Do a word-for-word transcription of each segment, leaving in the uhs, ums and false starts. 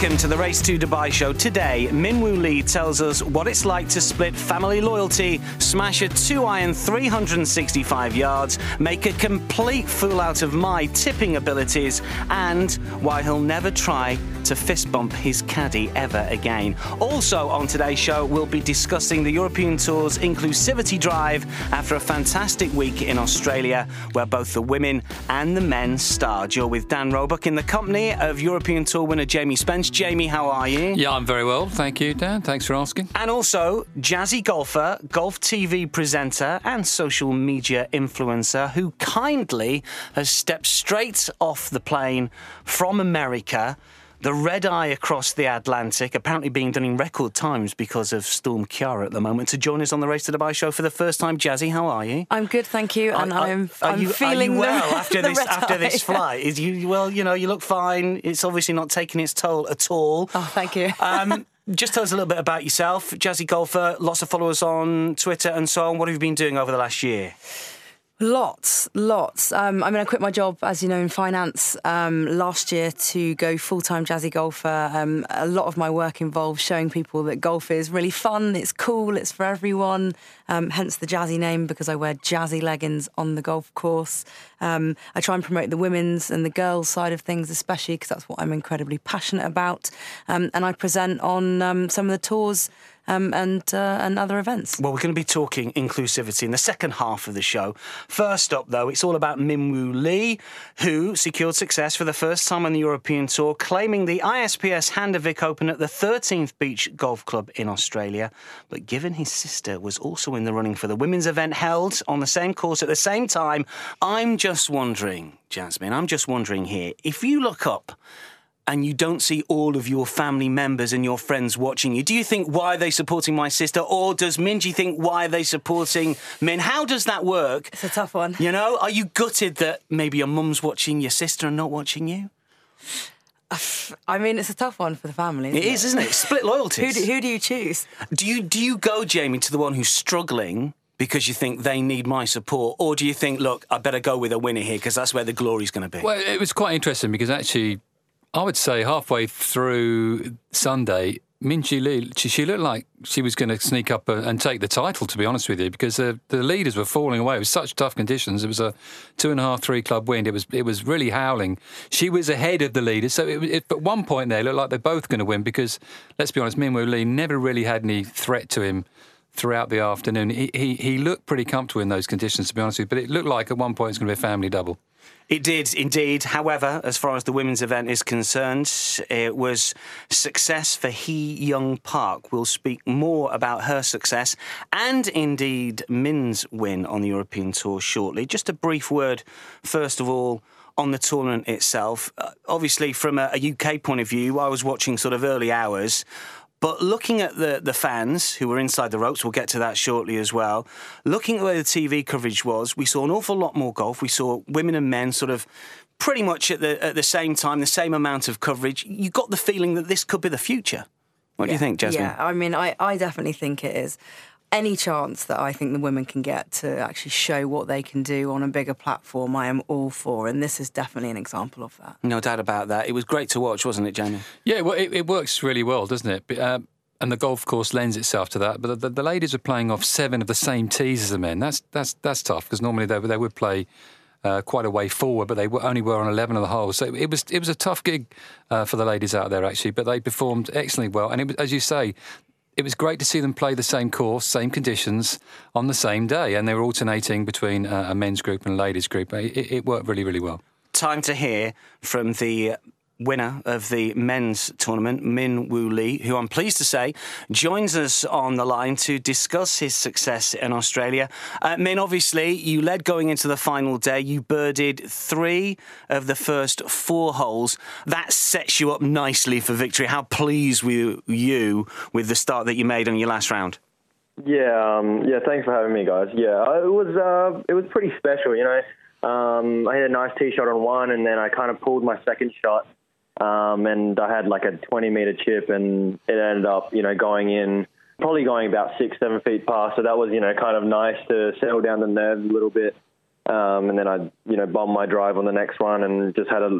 welcome to the Race to Dubai show. Today, Min Woo Lee tells us what it's like to split family loyalty, smash a two-iron three hundred sixty-five yards, make a complete fool out of my tipping abilities, and why he'll never try to fist bump his caddy ever again. Also on today's show, we'll be discussing the European Tour's inclusivity drive after a fantastic week in Australia, where both the women and the men starred. You're with Dan Roebuck in the company of European Tour winner Jamie Spence. Jamie, how are you? Yeah, I'm very well. Thank you, Dan. Thanks for asking. And also, jazzy golfer, golf T V presenter and social media influencer who kindly has stepped straight off the plane from America, the red eye across the Atlantic, apparently being done in record times because of Storm Ciara at the moment, to join us on the Race to Dubai show for the first time. Jazzy, how are you? I'm good, thank you, and are, I'm, are I'm you, feeling are you well the, after the this red after eye. this flight. Is you well, you know, you look fine. It's obviously not taking its toll at all. Oh, thank you. um, just tell us a little bit about yourself, jazzy golfer. Lots of followers on Twitter and so on. What have you been doing over the last year? Lots, lots. Um, I mean, I quit my job, as you know, in finance um, last year to go full-time jazzy golfer. Um, a lot of my work involves showing people that golf is really fun, it's cool, it's for everyone, um, hence the jazzy name, because I wear jazzy leggings on the golf course. Um, I try and promote the women's and the girls' side of things, especially because that's what I'm incredibly passionate about. Um, and I present on um, some of the tours Um, and uh, and other events. Well, we're going to be talking inclusivity in the second half of the show. First up, though, it's all about Min Woo Lee, who secured success for the first time on the European Tour, claiming the I S P S Handevik Open at the thirteenth Beach Golf Club in Australia. But given his sister was also in the running for the women's event held on the same course at the same time, I'm just wondering, Jasmine, I'm just wondering here, if you look up and you don't see all of your family members and your friends watching you, do you think, why are they supporting my sister? Or does Minji think, why are they supporting Min? How does that work? It's a tough one. You know, are you gutted that maybe your mum's watching your sister and not watching you? I mean, it's a tough one for the family. Isn't It is, it? isn't it? Split loyalties. Who do, who do you choose? Do you, do you go, Jamie, to the one who's struggling because you think they need my support? Or do you think, look, I better go with a winner here because that's where the glory's going to be? Well, it was quite interesting because actually, I would say halfway through Sunday, Min Woo Lee, she, she looked like she was going to sneak up and take the title, to be honest with you, because the, the leaders were falling away. It was such tough conditions. It was a two and a half, three club wind. It was it was really howling. She was ahead of the leaders. So it, it, at one point there, it looked like they're both going to win because, let's be honest, Min Woo Lee never really had any threat to him throughout the afternoon. He, he, he looked pretty comfortable in those conditions, to be honest with you, but it looked like at one point it's going to be a family double. It did, indeed. However, as far as the women's event is concerned, it was success for Hee Young Park. We'll speak more about her success and, indeed, Min's win on the European Tour shortly. Just a brief word, first of all, on the tournament itself. Uh, obviously, from a, a U K point of view, I was watching sort of early hours. But looking at the, the fans who were inside the ropes, we'll get to that shortly as well, looking at where the T V coverage was, we saw an awful lot more golf. We saw women and men sort of pretty much at the at the same time, the same amount of coverage. You got the feeling that this could be the future. What yeah. do you think, Jasmine? Yeah, I mean, I, I definitely think it is. Any chance that I think the women can get to actually show what they can do on a bigger platform, I am all for. And this is definitely an example of that. No doubt about that. It was great to watch, wasn't it, Jamie? Yeah, well, it, it works really well, doesn't it? But, uh, and the golf course lends itself to that. But the, the, the ladies are playing off seven of the same tees as the men. That's that's that's tough because normally they, they would play uh, quite a way forward, but they were, only were on eleven of the holes. So it was it was a tough gig uh, for the ladies out there, actually. But they performed excellently well. And it was, as you say, it was great to see them play the same course, same conditions on the same day. And they were alternating between uh, a men's group and a ladies' group. It, it worked really, really well. Time to hear from the winner of the men's tournament, Min Woo Lee, who I'm pleased to say joins us on the line to discuss his success in Australia. Uh, Min, obviously, you led going into the final day. You birdied three of the first four holes. That sets you up nicely for victory. How pleased were you with the start that you made on your last round? Yeah, um, yeah. Thanks for having me, guys. Yeah, it was uh, it was pretty special. You know, um, I hit a nice tee shot on one, and then I kind of pulled my second shot. Um, and I had like a twenty metre chip and it ended up, you know, going in, probably going about six, seven feet past. So that was, you know, kind of nice to settle down the nerves a little bit. Um, and then I, you know, bombed my drive on the next one and just had a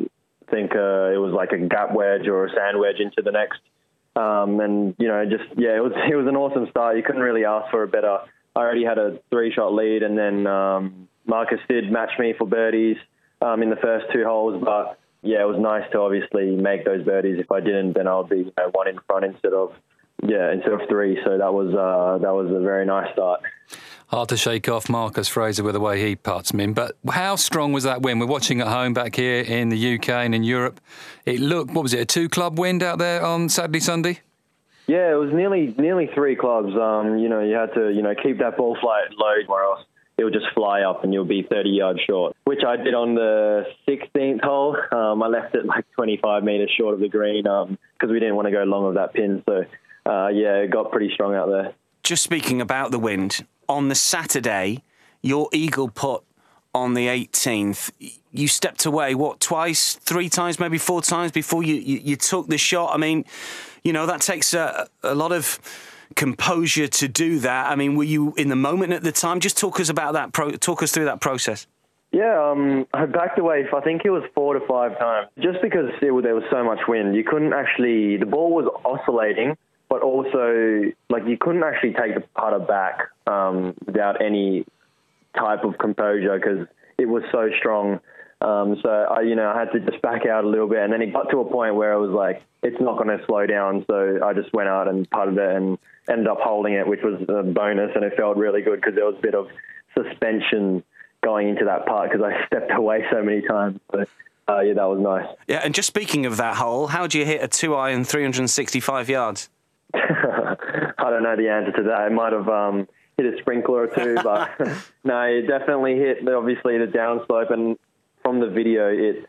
think uh, it was like a gap wedge or a sand wedge into the next. Um, and, you know, just, yeah, it was it was an awesome start. You couldn't really ask for a better. I already had a three-shot lead, and then um, Marcus did match me for birdies um, in the first two holes. But, yeah, it was nice to obviously make those birdies. If I didn't, then I would be, you know, one in front instead of, yeah, instead of three. So that was uh, that was a very nice start. Hard to shake off Marcus Fraser with the way he putts, Min. But how strong was that win? We're watching at home back here in the U K and in Europe. It looked, what was it, a two-club wind out there on Saturday, Sunday? Yeah, it was nearly nearly three clubs. Um, you know, you had to, you know, keep that ball flight low, or else it would just fly up and you'll be thirty yards short, which I did on the sixteenth hole. Um, I left it like twenty-five metres short of the green because um, we didn't want to go long of that pin. So, uh, yeah, it got pretty strong out there. Just speaking about the wind, on the Saturday, your eagle putt on the eighteenth, you stepped away, what, twice, three times, maybe four times before you, you, you took the shot. I mean, you know, that takes a, a lot of composure to do that. I mean, were you in the moment at the time? Just talk us about that, pro- talk us through that process. Yeah, um, I backed away, I think it was four to five times, just because it, there was so much wind. You couldn't actually, the ball was oscillating, but also, like, you couldn't actually take the putter back um, without any type of composure because it was so strong. Um, so, I, you know, I had to just back out a little bit. And then it got to a point where I was like, it's not going to slow down. So I just went out and putted it and ended up holding it, which was a bonus. And it felt really good because there was a bit of suspension going into that putt because I stepped away so many times. So, uh, yeah, that was nice. Yeah, and just speaking of that hole, how do you hit a two-iron three hundred sixty-five yards? I don't know the answer to that. It might have um, hit a sprinkler or two, but no, it definitely hit, obviously, the downslope. And from the video, it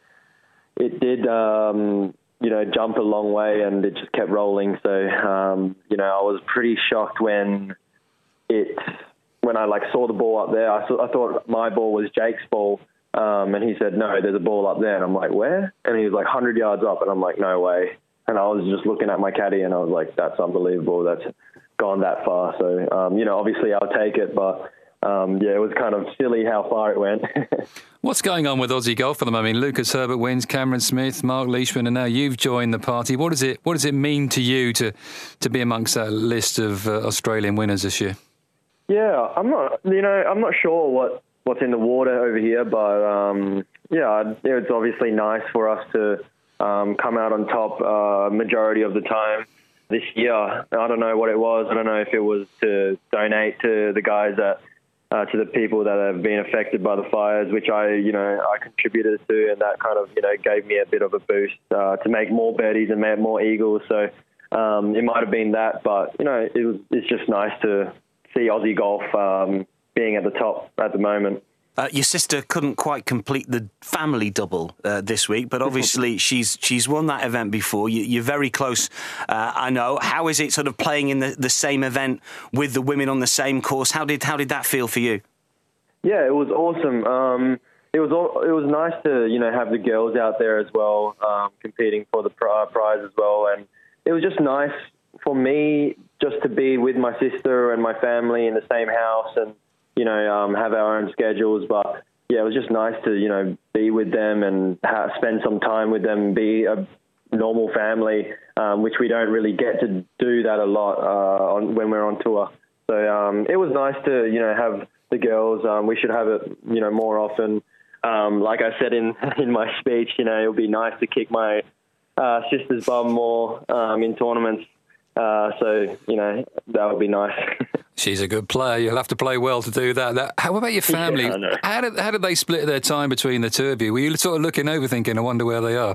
it did, um, you know, jump a long way and it just kept rolling. So, um, you know, I was pretty shocked when it, when I like saw the ball up there. I, saw, I thought my ball was Jake's ball. Um, and he said, no, there's a ball up there. And I'm like, where? And he was like one hundred yards up. And I'm like, no way. And I was just looking at my caddy and I was like, that's unbelievable. That's gone that far. So, um, you know, obviously I'll take it, but um, yeah, it was kind of silly how far it went. What's going on with Aussie golf at the moment? Lucas Herbert wins, Cameron Smith, Mark Leishman, and now you've joined the party. What does it What does it mean to you to, to be amongst that list of uh, Australian winners this year? Yeah, I'm not, you know, I'm not sure what, what's in the water over here, but um, yeah, it's obviously nice for us to Um, come out on top uh, majority of the time this year. I don't know what it was. I don't know if it was to donate to the guys that, uh, to the people that have been affected by the fires, which I, you know, I contributed to, and that kind of, you know, gave me a bit of a boost uh, to make more birdies and make more eagles. So um, it might have been that, but you know, it was. It's just nice to see Aussie golf um, being at the top at the moment. Uh, your sister couldn't quite complete the family double uh, this week, but obviously she's she's won that event before. You, you're very close, uh, I know. How is it sort of playing in the, the same event with the women on the same course? How did how did that feel for you? Yeah, it was awesome. Um, it was it was nice to you know have the girls out there as well, um, competing for the prize as well, and it was just nice for me just to be with my sister and my family in the same house and, you know, um, have our own schedules. But, yeah, it was just nice to, you know, be with them and have, spend some time with them, be a normal family, um, which we don't really get to do that a lot uh, on, when we're on tour. So um, it was nice to, you know, have the girls. Um, we should have it, you know, more often. Um, like I said in, in my speech, you know, it would be nice to kick my uh, sister's bum more um, in tournaments. Uh, so, you know, that would be nice. She's a good player. You'll have to play well to do that. that how about your family? Yeah, how did how did they split their time between the two of you? Were you sort of looking over thinking, I wonder where they are?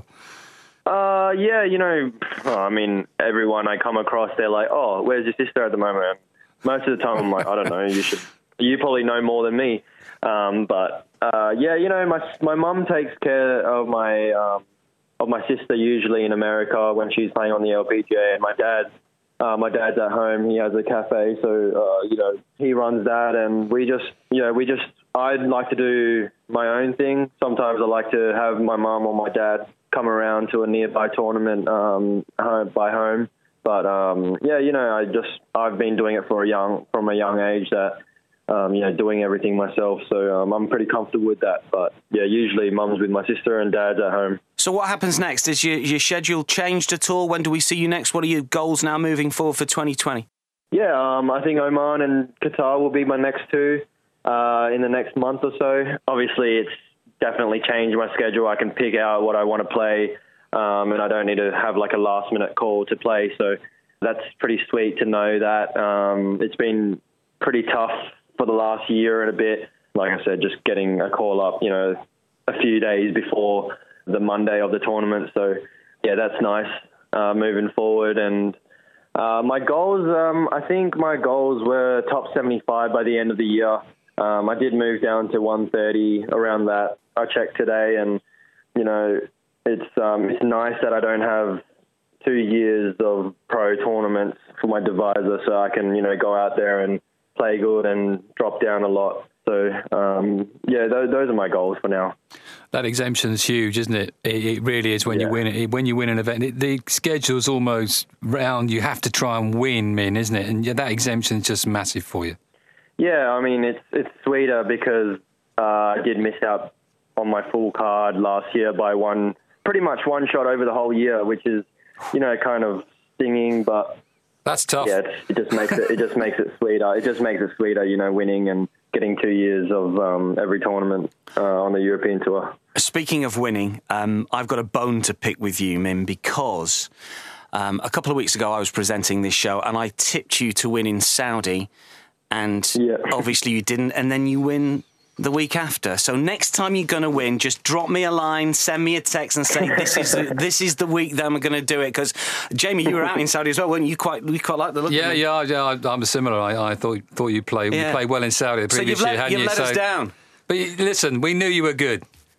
Uh, yeah, you know, oh, I mean, everyone I come across, they're like, oh, where's your sister at the moment? Most of the time I'm like, I don't know, you should, you probably know more than me. Um, but, uh, yeah, you know, my my mum takes care of my um, of my sister usually in America when she's playing on the L P G A, and my dad, uh, my dad's at home. He has a cafe, so uh, you know he runs that, and we just, you know, we just. I'd like to do my own thing. Sometimes I like to have my mum or my dad come around to a nearby tournament um, by home. But um, yeah, you know, I just I've been doing it for a young from a young age that um, you know, doing everything myself. So um, I'm pretty comfortable with that. But yeah, usually mum's with my sister and dad's at home. So what happens next? Is your, your schedule changed at all? When do we see you next? What are your goals now moving forward for twenty twenty? Yeah, um, I think Oman and Qatar will be my next two uh, in the next month or so. Obviously, it's definitely changed my schedule. I can pick out what I want to play, um, and I don't need to have like a last-minute call to play. So that's pretty sweet to know that. Um, it's been pretty tough for the last year and a bit. Like I said, just getting a call up, you know, a few days before the Monday of the tournament. So, yeah, that's nice uh, moving forward. And uh, my goals, um, I think my goals were top seventy-five by the end of the year. Um, I did move down to one thirty around that. I checked today, and, you know, it's um, it's nice that I don't have two years of pro tournaments for my divisor, so I can, you know, go out there and play good and drop down a lot. So, um, yeah, those, those are my goals for now. That exemption is huge, isn't it? It, it really is when yeah. you win it. When you win an event, it, the schedule's almost round. You have to try and win, Min, isn't it? And that exemption is just massive for you. Yeah, I mean, it's it's sweeter because uh, I did miss out on my full card last year by one, pretty much one shot over the whole year, which is, you know, kind of stinging, but that's tough. Yeah, it's, it just makes it it just makes it sweeter. It just makes it sweeter, you know, winning and getting two years of um, every tournament uh, on the European Tour. Speaking of winning, um, I've got a bone to pick with you, Min, because um, a couple of weeks ago I was presenting this show and I tipped you to win in Saudi, and yeah. obviously you didn't, and then you win the week after. So next time you're going to win, just drop me a line, send me a text and say, this is the, this is the week that I'm going to do it. Because, Jamie, you were out in Saudi as well, weren't you? Quite, you quite like the look yeah, of it. Yeah, yeah, I'm similar. I, I thought thought you played yeah. you played well in Saudi the previous so you've year, let, hadn't you've you? let so, us down. But listen, we knew you were good.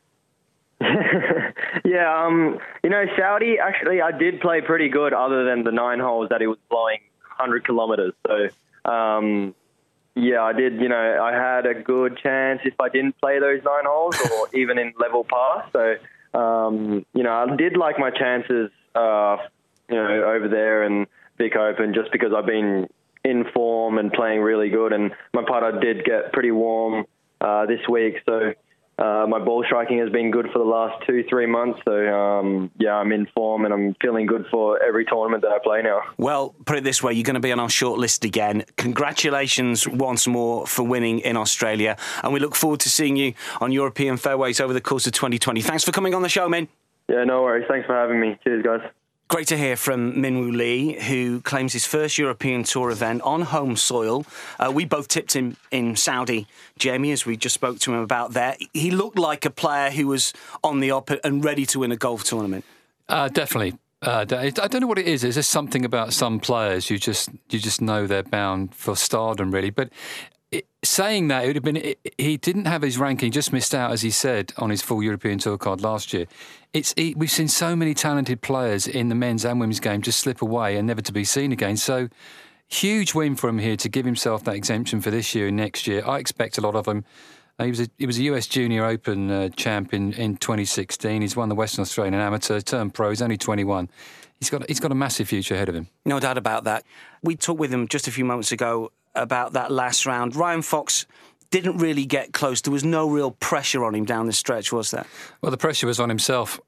yeah, um, you know, Saudi, actually, I did play pretty good other than the nine holes that he was blowing one hundred kilometres. So, um... yeah, I did. You know, I had a good chance if I didn't play those nine holes or even in level par. So, um, you know, I did like my chances, uh, you know, over there and Vic Open just because I've been in form and playing really good. And my putter did get pretty warm uh, this week. So uh, my ball striking has been good for the last two, three months. So, um, yeah, I'm in form and I'm feeling good for every tournament that I play now. Well, put it this way, you're going to be on our short list again. Congratulations once more for winning in Australia. And we look forward to seeing you on European fairways over the course of twenty twenty. Thanks for coming on the show, Min. Yeah, no worries. Thanks for having me. Cheers, guys. Great to hear from Min Woo Lee, who claims his first European Tour event on home soil. Uh, we both tipped him in Saudi, Jamie, as we just spoke to him about that. He looked like a player who was on the up and ready to win a golf tournament. Uh, definitely. Uh, I don't know what it is. There's just something about some players you just you just know they're bound for stardom, really. But it, saying that, it would have been it, he didn't have his ranking, just missed out, as he said, on his full European Tour card last year. It's it, we've seen so many talented players in the men's and women's game just slip away and never to be seen again. So huge win for him here to give himself that exemption for this year and next year. I expect a lot of him. Uh, he was a, he was a U S Junior Open uh, champ in, in twenty sixteen. He's won the Western Australian Amateur, turned pro. He's only twenty-one. He's got he's got a massive future ahead of him. No doubt about that. We talked with him just a few moments ago about that last round. Ryan Fox didn't really get close. There was no real pressure on him down the stretch, was there? Well, the pressure was on himself.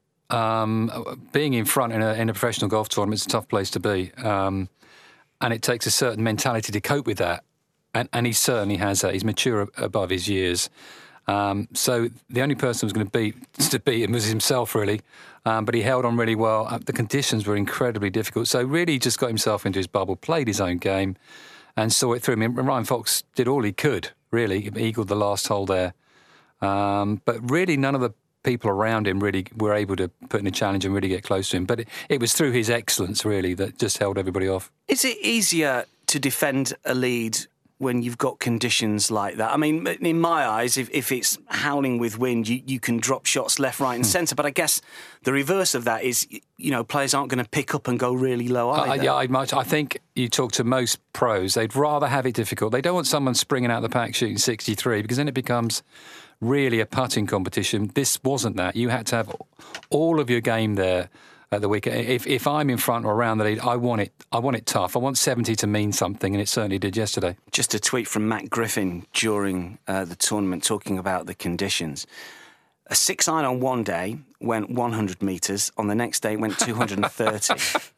Um, being in front in a, in a professional golf tournament is a tough place to be. Um, and it takes a certain mentality to cope with that. And, and he certainly has that. He's mature above his years. Um, so the only person who was going to beat, to beat him was himself, really. Um, but he held on really well. Uh, the conditions were incredibly difficult. So really he just got himself into his bubble, played his own game, and saw it through. I mean, Ryan Fox did all he could, really. He eagled the last hole there. Um, but really none of the people around him really were able to put in a challenge and really get close to him. But it, it was through his excellence, really, that just held everybody off. Is it easier to defend a lead when you've got conditions like that? I mean, in my eyes, if, if it's howling with wind, you, you can drop shots left, right and centre. But I guess the reverse of that is, you know, players aren't going to pick up and go really low either. Uh, yeah, I, might, I think you talk to most pros, they'd rather have it difficult. They don't want someone springing out the pack shooting sixty-three, because then it becomes really a putting competition. This wasn't that. You had to have all of your game there. at the weekend. If if I'm in front or around the lead, I want it. I want it tough. I want seventy to mean something, and it certainly did yesterday. Just a tweet from Matt Griffin during uh, the tournament talking about the conditions. A six iron on one day went one hundred metres. On the next day, it went two hundred thirty.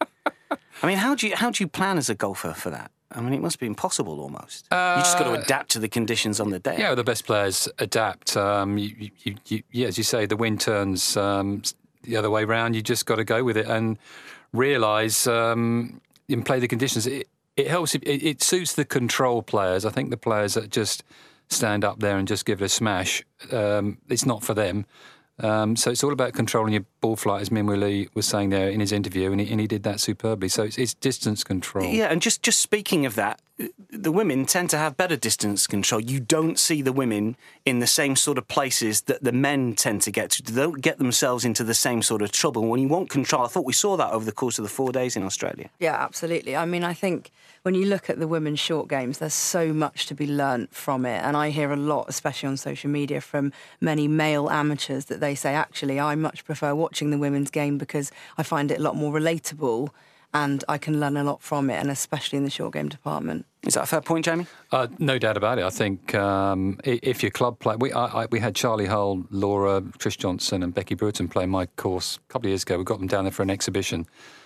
I mean, how do you how do you plan as a golfer for that? I mean, it must be impossible almost. Uh, you just got to adapt to the conditions on the day. Yeah, the best players adapt. Um, you, you, you, yeah, as you say, the wind turns um, the other way round. You just got to go with it and realise um, and play the conditions. It, it helps. It, it suits the control players. I think the players that just stand up there and just give it a smash, um, it's not for them. Um, so it's all about controlling your ball flight, as Min Woo Lee was saying there in his interview, and he, and he did that superbly. So it's, it's distance control. Yeah, and just, just speaking of that, the women tend to have better distance control. You don't see the women in the same sort of places that the men tend to get to. They don't get themselves into the same sort of trouble. When you want control, I thought we saw that over the course of the four days in Australia. Yeah, absolutely. I mean, I think when you look at the women's short games, there's so much to be learnt from it. And I hear a lot, especially on social media, from many male amateurs that they say, actually, I much prefer watching the women's game because I find it a lot more relatable and I can learn a lot from it, and especially in the short game department. Is that a fair point, Jamie? Uh, no doubt about it. I think um, if your club play, we I, I, we had Charlie Hull, Laura, Trish Johnson, and Becky Bruton play my course a couple of years ago. We got them down there for an exhibition,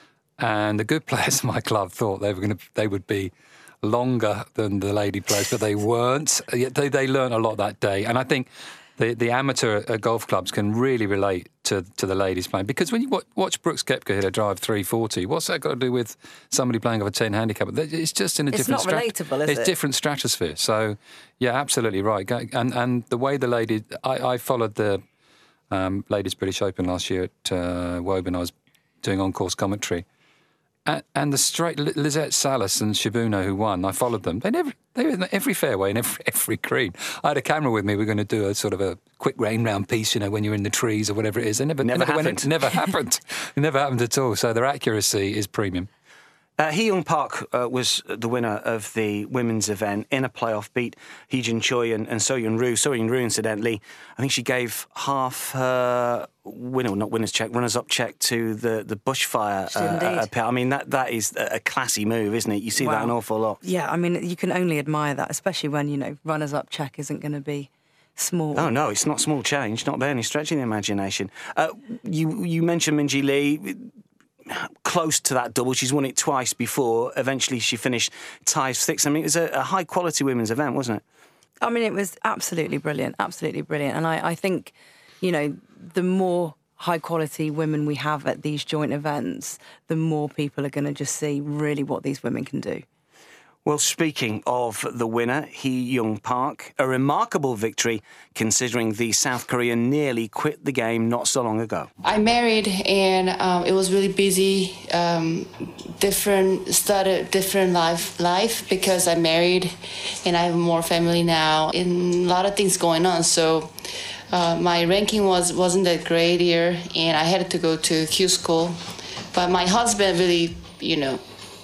and the good players in my club thought they were going to they would be longer than the lady players, but they weren't. They they learned a lot that day, and I think the the amateur uh, golf clubs can really relate to to the ladies playing, because when you watch, watch Brooks Koepka hit a drive three forty, what's that got to do with somebody playing off a ten handicap? It's just in a it's different. It's not relatable, is it's it? It's different stratosphere. So, yeah, absolutely right. And and the way the lady, I, I followed the um, Ladies British Open last year at uh, Woburn. I was doing on course commentary. And, and the straight Lizette Salas and Shibuno, who won, I followed them. They never, they were in every fairway and every, every green. I had a camera with me. We were going to do a sort of a quick rain round piece, you know, when you're in the trees or whatever it is. They never, never, never happened. Went, it never happened. It never happened at all. So their accuracy is premium. Uh, Hee Young Park uh, was the winner of the women's event in a playoff, beat Hee Jun Choi and, and So Young Roo. So Young Roo, incidentally, I think she gave half her winner, not winner's check, runners-up check to the, the bushfire. She did indeed. Uh, I mean, that, that is a classy move, isn't it? You see Wow. that an awful lot. Yeah, I mean, you can only admire that, especially when, you know, runners-up check isn't going to be small. Oh, no, it's not small change, not by any stretch of the imagination. Uh, you, you mentioned Minjee Lee, close to that double. She's won it twice before. Eventually she finished tied sixth. I mean, it was a, a high-quality women's event, wasn't it? I mean, it was absolutely brilliant, absolutely brilliant. And I, I think, you know, the more high-quality women we have at these joint events, the more people are going to just see really what these women can do. Well, speaking of the winner, Hee Young Park, a remarkable victory considering the South Korean nearly quit the game not so long ago. I married and um, it was really busy, um, different, started different life, life because I married and I have more family now and a lot of things going on. So uh, my ranking was, wasn't that great here and I had to go to Q school. But my husband really, you know,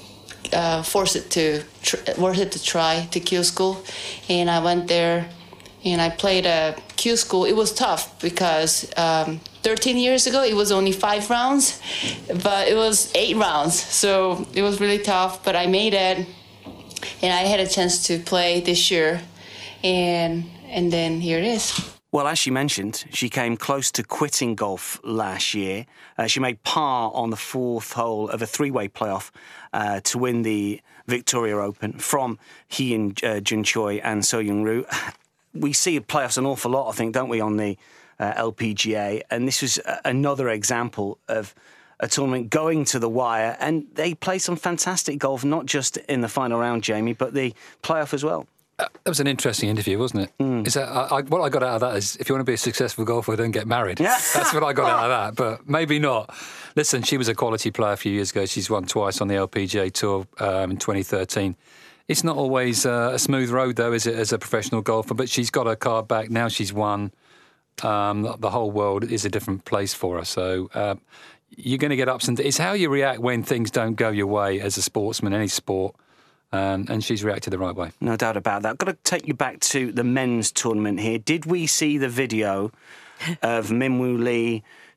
Uh, forced it to tr- forced it to try to Q school, and I went there, and I played a Q school. It was tough because um, thirteen years ago it was only five rounds, but it was eight rounds, so it was really tough. But I made it, and I had a chance to play this year, and and then here it is. Well, as she mentioned, she came close to quitting golf last year. Uh, she made par on the fourth hole of a three-way playoff uh, to win the Victoria Open from Hee uh, Jun Choi and So Young Roo. We see playoffs an awful lot, I think, don't we, on the uh, L P G A? And this was uh, another example of a tournament going to the wire. And they played some fantastic golf, not just in the final round, Jamie, but the playoff as well. Uh, that was an interesting interview, wasn't it? Mm. Is that, I, I, what I got out of that is, if you want to be a successful golfer, don't get married. Yeah. That's what I got out of that, but maybe not. Listen, she was a quality player a few years ago. She's won twice on the L P G A Tour um, in twenty thirteen. It's not always uh, a smooth road, though, is it, as a professional golfer? But she's got her card back. Now she's won. Um, the whole world is a different place for her. So uh, you're going to get ups and downs. It's how you react when things don't go your way as a sportsman, any sport. Um, and she's reacted the right way. No doubt about that. I've got to take you back to the men's tournament here. Did we see the video of Min Woo Lee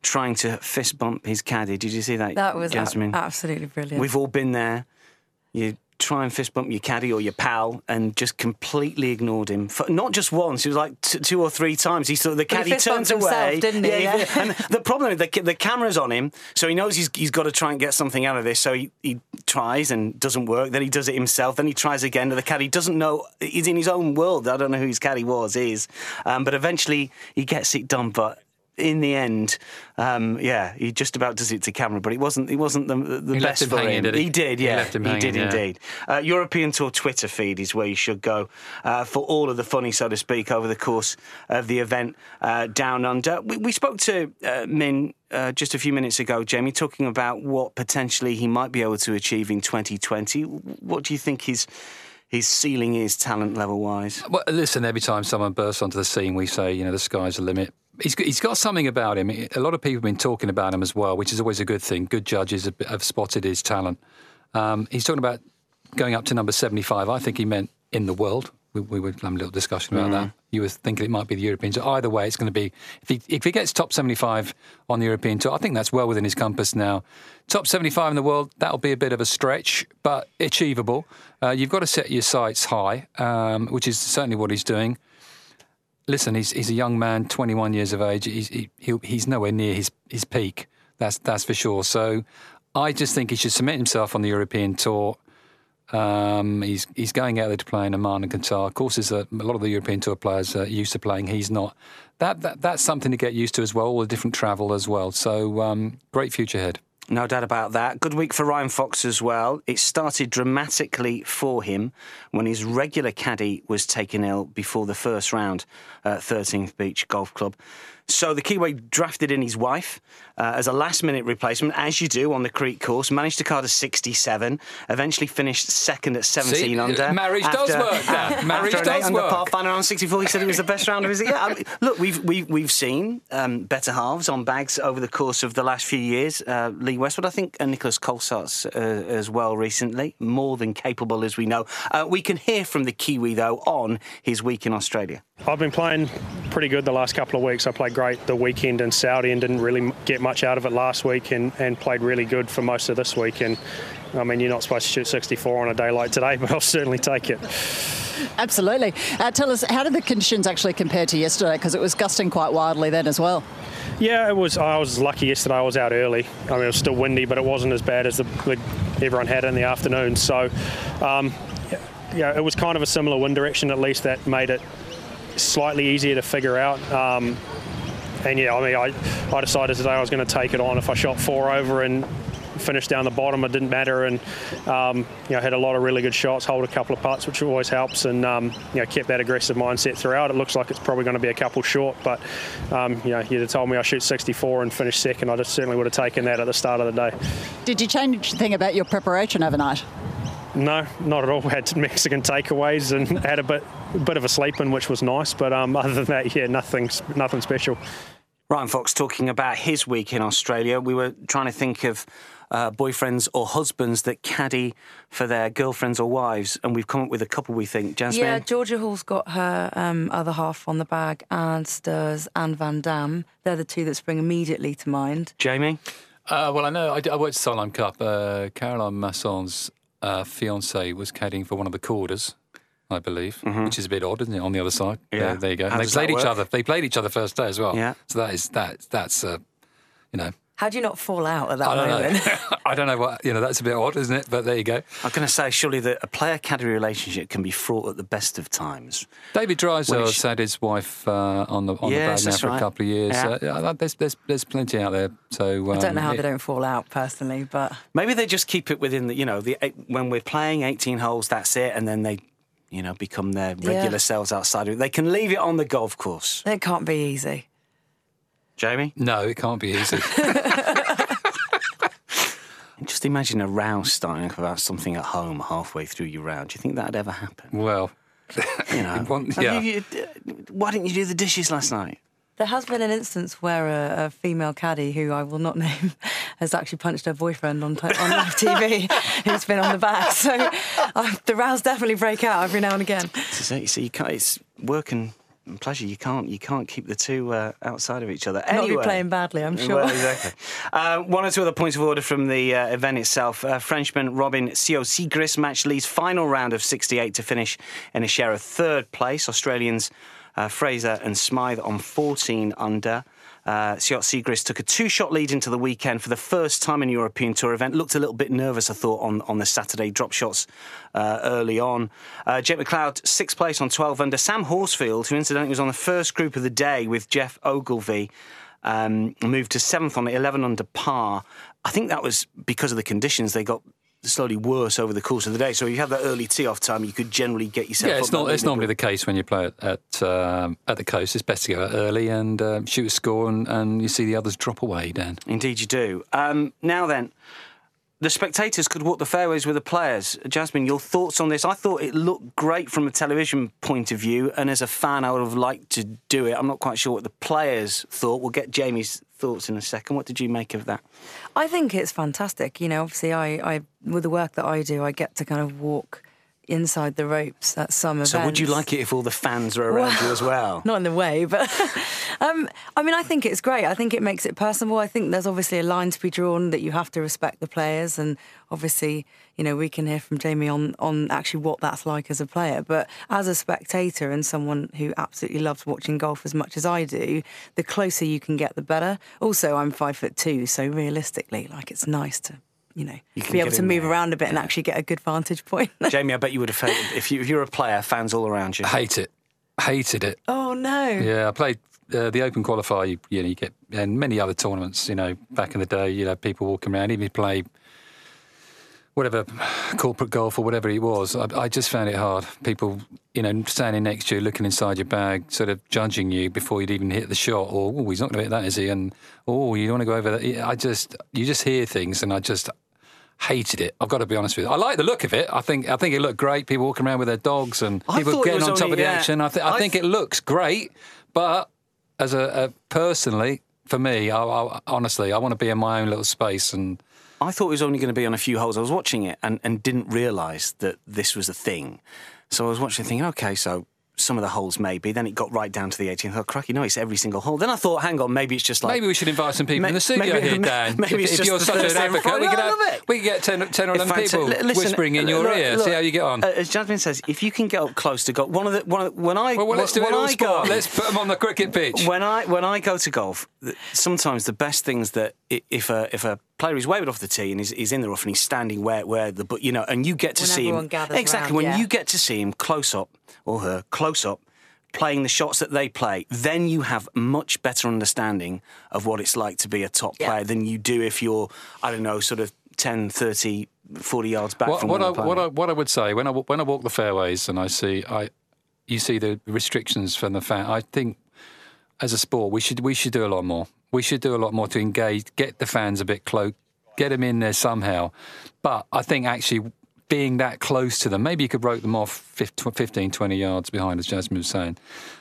trying to fist bump his caddy. Did you see that, That was Jasmine? a- absolutely brilliant. We've all been there. You try and fist bump your caddy or your pal and just completely ignored him. For, not just once, it was like t- two or three times. He sort of, the But he caddy fist turns bumped away. himself, didn't he? Yeah, Yeah. and the problem is the, the camera's on him, so he knows he's, he's got to try and get something out of this. So he, he tries and doesn't work. Then he does it himself. Then he tries again. And the caddy doesn't know. He's in his own world. I don't know who his caddy was, is. Um, but eventually he gets it done. But in the end, um, yeah, he just about does it to camera, but it wasn't. It wasn't the, the He best left him for hanging, him. did he? He did, He yeah, left him he hanging, did yeah. indeed. Uh, European Tour Twitter feed is where you should go uh, for all of the funny, so to speak, over the course of the event uh, down under. We, we spoke to uh, Min uh, just a few minutes ago, Jamie, talking about what potentially he might be able to achieve in twenty twenty. What do you think his his ceiling is, talent level wise? Well, listen, every time someone bursts onto the scene, we say, you know, the sky's the limit. He's got, he's got something about him. A lot of people have been talking about him as well, which is always a good thing. Good judges have, have spotted his talent. Um, he's talking about going up to number seventy-five. I think he meant in the world. We, we were having a little discussion about Mm-hmm. that. You were thinking it might be the European Tour. Either way, it's going to be, if he, if he gets top seventy-five on the European Tour, I think that's well within his compass now. Top seventy-five in the world, that'll be a bit of a stretch, but achievable. Uh, you've got to set your sights high, um, which is certainly what he's doing. Listen, he's he's a young man, twenty-one years of age. He's he, he'll, he's nowhere near his, his peak. That's that's for sure. So, I just think he should cement himself on the European Tour. Um, he's he's going out there to play in Oman and Qatar. Of course, there's a, a lot of the European Tour players are used to playing. He's not. That, that that's something to get used to as well. All the different travel as well. So, um, great future ahead. No doubt about that. Good week for Ryan Fox as well. It started dramatically for him when his regular caddy was taken ill before the first round at thirteenth Beach Golf Club. So the Kiwi drafted in his wife uh, as a last-minute replacement, as you do on the Crete course. Managed to card a sixty-seven. Eventually finished second at seventeen See, under. marriage does work now. Marriage after an does eight under work. par final on sixty-four, he said it was the best round of his. Yeah, I mean, look, we've we've we've seen um, better halves on bags over the course of the last few years. Uh, Lee Westwood, I think, and Nicholas Colsaerts uh, as well recently, more than capable as we know. Uh, we can hear from the Kiwi though on his week in Australia. I've been playing pretty good the last couple of weeks. I played great the weekend in Saudi and didn't really get much out of it last week, and, and played really good for most of this week. And I mean, you're not supposed to shoot sixty-four on a day like today, but I'll certainly take it. Absolutely. Uh, tell us, how did the conditions actually compare to yesterday? Because it was gusting quite wildly then as well. Yeah, it was. I was lucky yesterday. I was out early. I mean, it was still windy, but it wasn't as bad as the, the, everyone had in the afternoon. So, um, yeah, it was kind of a similar wind direction, at least, that made it slightly easier to figure out. Um, and yeah, I mean, I, I decided today I was going to take it on. If I shot four over and finished down the bottom, it didn't matter. And um, you know, had a lot of really good shots, hold a couple of putts, which always helps, and um, you know, kept that aggressive mindset throughout. It looks like it's probably going to be a couple short, but um, you know, you'd have told me I shoot sixty-four and finish second, I just certainly would have taken that at the start of the day. Did you change anything about your preparation overnight? No, not at all. Had Mexican takeaways and had a bit, a bit of a sleep in, which was nice. But um, other than that, yeah, nothing, nothing special. Ryan Fox talking about his week in Australia. We were trying to think of uh, boyfriends or husbands that caddy for their girlfriends or wives, and we've come up with a couple, we think. Jasmine? Yeah, Georgia Hall's got her um, other half on the bag, and Sturs and Van Dam. They're the two that spring immediately to mind. Jamie? Uh, well, I know. I, I watched Solheim Cup. Uh, Caroline Masson's uh, fiancé was caddying for one of the Corders, I believe, mm-hmm. which is a bit odd, isn't it? On the other side, Yeah. there, there you go. How And they does played that each work? other. They played each other first day as well. Yeah. So that is that. That's uh, you know. How do you not fall out at that I don't moment? know. I don't know what you know. That's a bit odd, isn't it? But there you go. I'm going to say, surely that a player-caddy relationship can be fraught at the best of times. David When Drysdale it's- had his wife uh, on the on Yes, the bag now that's for right. a couple of years. Yeah. Uh, yeah, there's there's there's plenty out there. So um, I don't know how it- they don't fall out personally, but Maybe they just keep it within the, you know, the eight, when we're playing eighteen holes, that's it, and then they, you know, become their regular Yeah. selves outside of it. They can leave it on the golf course. it can't be easy. Jamie? No, it can't be easy. Just imagine a row starting up about something at home halfway through your round. Do you think that'd ever happen? well, You know, One- Have yeah. you- you- why didn't you do the dishes last night? There has been an instance where a, a female caddy, who I will not name, has actually punched her boyfriend on, t- on live T V, who's been on the back. So uh, the rows definitely break out every now and again. So, so you can't, it's work and pleasure. You can't you can't keep the two uh, outside of each other. Not Anyway, be playing badly, I'm sure. Well, exactly. uh, one or two other points of order from the uh, event itself. Uh, Frenchman Robin Sio-Sigris matched Lee's final round of sixty-eight to finish in a share of third place. Australians uh, Fraser and Smythe on fourteen under. Uh, Sio-Sigris took a two-shot lead into the weekend for the first time in a European Tour event. Looked a little bit nervous, I thought, on, on the Saturday. Drop shots uh, early on. Uh, Jake McLeod, sixth place on twelve under. Sam Horsfield, who incidentally was on the first group of the day with Jeff Ogilvy, um, moved to seventh on eleven under par. I think that was because of the conditions. They got slowly worse over the course of the day. So if you had that early tee-off time, you could generally get yourself yeah, up. it's not. It's normally the case when you play at at, um, at the coast. It's best to go out early and um, shoot a score, and, and you see the others drop away, Dan. Indeed you do. Um, now then, the spectators could walk the fairways with the players. Jasmine, your thoughts on this? I thought it looked great from a television point of view, and as a fan, I would have liked to do it. I'm not quite sure what the players thought. We'll get Jamie's thoughts in a second. What did you make of that? I think it's fantastic. You know, obviously, I, I with the work that I do, I get to kind of walk inside the ropes at some events. So would you like it if all the fans were around well, you as well? Not in the way, but um, I mean, I think it's great. I think it makes it personable. I think there's obviously a line to be drawn that you have to respect the players, and obviously, you know, we can hear from Jamie on, on actually what that's like as a player. But as a spectator and someone who absolutely loves watching golf as much as I do, the closer you can get, the better. Also, I'm five foot two, so realistically, like, it's nice to, you know, you be able to move there. around a bit yeah. and actually get a good vantage point. Jamie, I bet you would have felt, if, you, if you're a player, fans all around you. Hate it. Hated it. Oh, no. Yeah, I played uh, the Open Qualifier, you, you know, you get, and many other tournaments, you know, back in the day, you know, people walking around, even if you play whatever, corporate golf or whatever it was, I, I just found it hard. People, you know, standing next to you, looking inside your bag, sort of judging you before you'd even hit the shot, or, oh, he's not going to hit that, is he? And, oh, you don't want to go over that. I just, you just hear things, and I just hated it. I've got to be honest with you. I like the look of it. I think I think it looked great. People walking around with their dogs and I people getting on only, top of the yeah, action. I, th- I, I think th- it looks great, but as a, a personally, for me, I, I, honestly, I want to be in my own little space. And I thought it was only going to be on a few holes. I was watching it and, and didn't realise that this was a thing. So I was watching thinking, OK, so some of the holes maybe. Then it got right down to the eighteenth. I thought, cracky, no, it's every single hole. Then I thought, hang on, maybe it's just like... Maybe we should invite some people may, in the studio maybe, here, Dan. Maybe if, it's if just you're such an advocate, we could, have, we could get ten, ten or eleven people t- listen, whispering in your look, ear. Look, see how you get on. Uh, as Jasmine says, if you can get up close to golf... One of the, one of the, when I, well, well, let's do when it all I sport. Go, let's put them on the cricket pitch. When I when I go to golf, sometimes the best things that if a if a player is wayward off the tee and he's, he's in the rough and he's standing where where the but you know and you get to when see him exactly around, when yeah. you get to see him close up or her close up playing the shots that they play, then you have much better understanding of what it's like to be a top yeah. player than you do if you're I don't know sort of ten, thirty, forty yards back what, from what where I, they're what I playing. what I would say when I when I walk the fairways and I see I you see the restrictions from the fan. I think as a sport we should we should do a lot more. We should do a lot more to engage, get the fans a bit close, get them in there somehow. But I think actually being that close to them, maybe you could rope them off fifteen, twenty yards behind, as Jasmine was saying.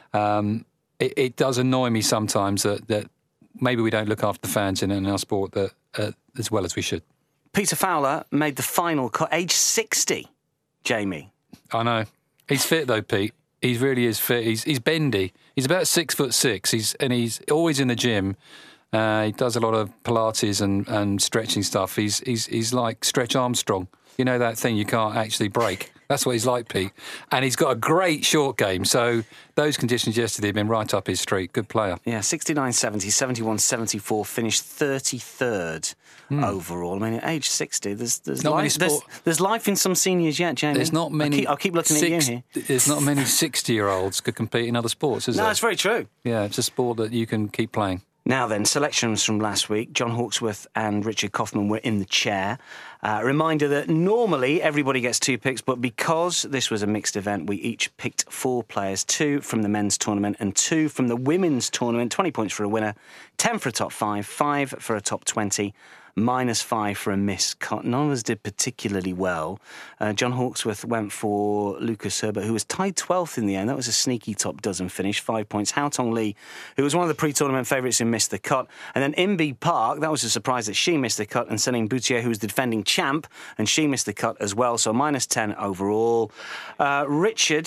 Um, it, it does annoy me sometimes that, that maybe we don't look after the fans in, in our sport that, uh, as well as we should. Peter Fowler made the final cut, age sixty, Jamie. I know. He's fit though, Pete. He really is fit. He's he's bendy. He's about six foot six. He's and he's always in the gym. Uh, he does a lot of Pilates and, and stretching stuff. He's he's he's like Stretch Armstrong. You know that thing you can't actually break. That's what he's like, Pete. And he's got a great short game. So those conditions yesterday have been right up his street. Good player. Yeah, sixty-nine seventy, seventy-one seventy-four, finished thirty-third mm. overall. I mean, at age sixty, there's there's not life, there's, there's life in some seniors yet, Jamie. There's not many. I'll keep, I'll keep looking six, at you here. There's not many sixty-year-olds could compete in other sports, is no, there? No, that's very true. Yeah, it's a sport that you can keep playing. Now then, selections from last week. John Hawksworth and Richard Kaufman were in the chair. Uh, reminder that normally everybody gets two picks, but because this was a mixed event, we each picked four players, two from the men's tournament and two from the women's tournament. twenty points for a winner, ten for a top five, five for a top twenty, minus five for a miss cut. None of us did particularly well. Uh, John Hawksworth went for Lucas Herbert, who was tied twelfth in the end. That was a sneaky top dozen finish, five points. Hao Tong Lee, who was one of the pre-tournament favourites who missed the cut. And then Inbee Park, that was a surprise that she missed the cut. And Céline Boutier, who was the defending champ, and she missed the cut as well. So minus ten overall. Uh, Richard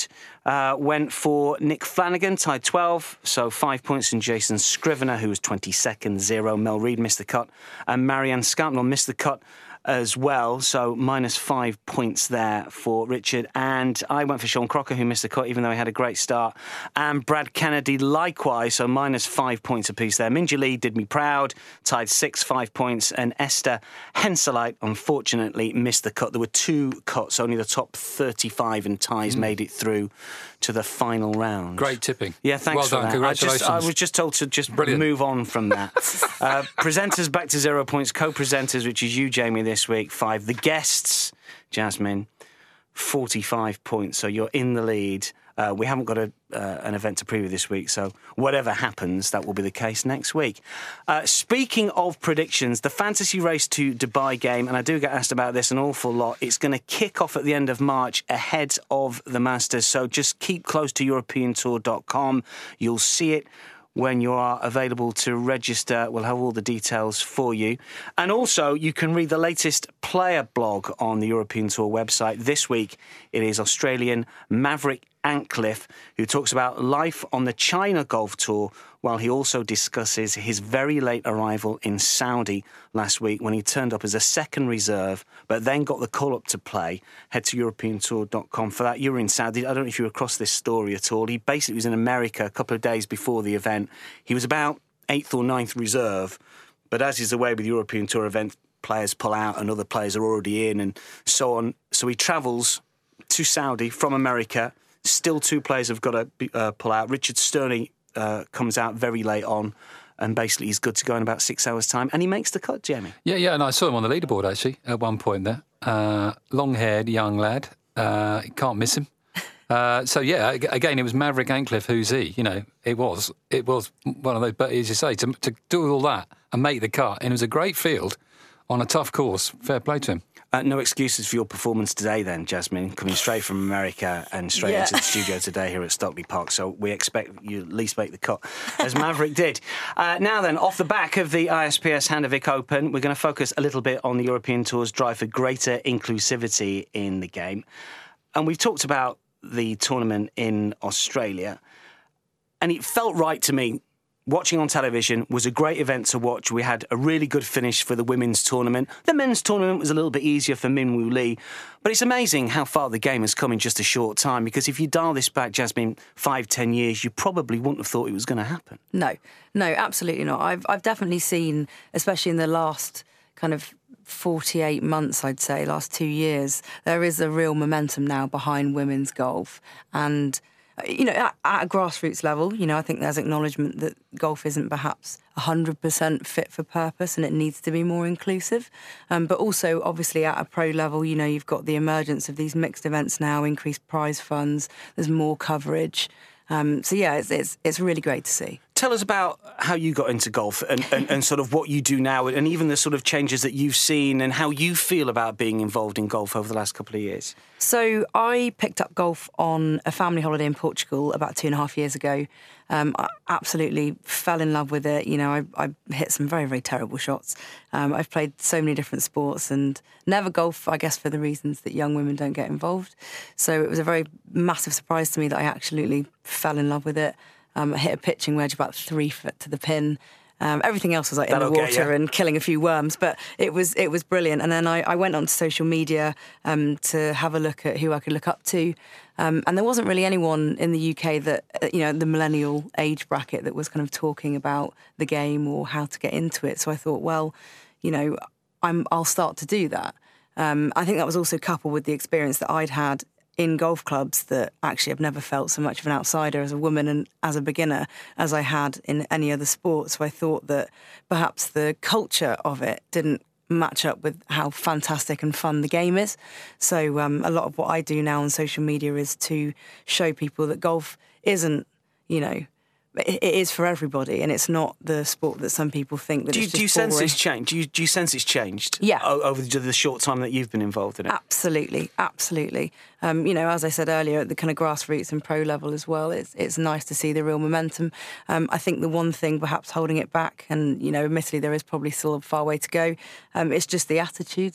uh, went for Nick Flanagan, tied twelve, so five points, and Jason Scrivener, who was twenty-second, zero. Mel Reid missed the cut, and Marianne Scoutnell missed the cut as well, so minus five points there for Richard. And I went for Sean Crocker, who missed the cut, even though he had a great start. And Brad Kennedy likewise, so minus five points apiece there. Minjee Lee did me proud, tied six, five points. And Esther Henselite, unfortunately, missed the cut. There were two cuts, only the top thirty-five and ties mm. made it through to the final round. Great tipping. Yeah, thanks well for done. that. Congratulations. I, just, I was just told to just Brilliant. move on from that. uh, presenters back to zero points. Co-presenters, which is you, Jamie, this week, five. The guests, Jasmine, forty-five points. So you're in the lead. Uh, we haven't got a, uh, an event to preview this week, so whatever happens, that will be the case next week. Uh, speaking of predictions, the Fantasy Race to Dubai game, and I do get asked about this an awful lot, it's going to kick off at the end of March ahead of the Masters, so just keep close to European Tour dot com. You'll see it when you are available to register. We'll have all the details for you. And also, you can read the latest player blog on the European Tour website. This week, it is Australian Maverick Antcliffe, who talks about life on the China Golf Tour, while he also discusses his very late arrival in Saudi last week when he turned up as a second reserve, but then got the call up to play. Head to European Tour dot com for that. You were in Saudi. I don't know if you were across this story at all. He basically was in America a couple of days before the event. He was about eighth or ninth reserve, but as is the way with European Tour events, players pull out and other players are already in and so on. So he travels to Saudi from America. Still two players have got to be, uh, pull out. Richard Sterney uh, comes out very late on, and basically he's good to go in about six hours' time, and he makes the cut, Jamie. Yeah, yeah, and I saw him on the leaderboard, actually, at one point there. Uh, long-haired young lad. Uh, can't miss him. Uh, so, yeah, again, it was Maverick Antcliffe, who's he? You know, it was. It was one of those, but as you say, to, to do all that and make the cut, and it was a great field on a tough course. Fair play to him. Uh, no excuses for your performance today then, Jasmine, coming straight from America and straight yeah. into the studio today here at Stockley Park. So we expect you at least make the cut, as Maverick did. Uh, now then, off the back of the I S P S Handovik Open, we're going to focus a little bit on the European Tour's drive for greater inclusivity in the game. And we've talked about the tournament in Australia, and it felt right to me. Watching on television was a great event to watch. We had a really good finish for the women's tournament. The men's tournament was a little bit easier for Min Woo Lee. But it's amazing how far the game has come in just a short time, because if you dial this back, Jasmine, five, ten years, you probably wouldn't have thought it was going to happen. No, no, absolutely not. I've, I've definitely seen, especially in the last kind of forty-eight months, I'd say, last two years, there is a real momentum now behind women's golf. And you know, at, at a grassroots level, you know, I think there's acknowledgement that golf isn't perhaps one hundred percent fit for purpose and it needs to be more inclusive. Um, but also, obviously, at a pro level, you know, you've got the emergence of these mixed events now, increased prize funds, there's more coverage. Um, so, yeah, it's, it's it's really great to see. Tell us about how you got into golf and, and, and sort of what you do now, and even the sort of changes that you've seen and how you feel about being involved in golf over the last couple of years. So I picked up golf on a family holiday in Portugal about two and a half years ago. Um, I absolutely fell in love with it. You know, I, I hit some very, very terrible shots. Um, I've played so many different sports and never golf, I guess, for the reasons that young women don't get involved. So it was a very massive surprise to me that I absolutely fell in love with it. Um, I hit a pitching wedge about three foot to the pin. Um, everything else was like in That'll the water yeah. and killing a few worms, but it was it was brilliant. And then I, I went onto social media um, to have a look at who I could look up to, um, and there wasn't really anyone in the U K that, you know, the millennial age bracket that was kind of talking about the game or how to get into it. So I thought, well, you know, I'm I'll start to do that. Um, I think that was also coupled with the experience that I'd had in golf clubs, that actually I've never felt so much of an outsider as a woman and as a beginner as I had in any other sport. So I thought that perhaps the culture of it didn't match up with how fantastic and fun the game is. So um, a lot of what I do now on social media is to show people that golf isn't, you know, it is for everybody, and it's not the sport that some people think that do you, it's just do you sense boring. it's changed? Do you, do you sense it's changed? Yeah. Over the, the short time that you've been involved in it? Absolutely, absolutely. Um, you know, as I said earlier, at the kind of grassroots and pro level as well, it's it's nice to see the real momentum. Um, I think the one thing perhaps holding it back, and, you know, admittedly there is probably still a far way to go, um, it's just the attitudes.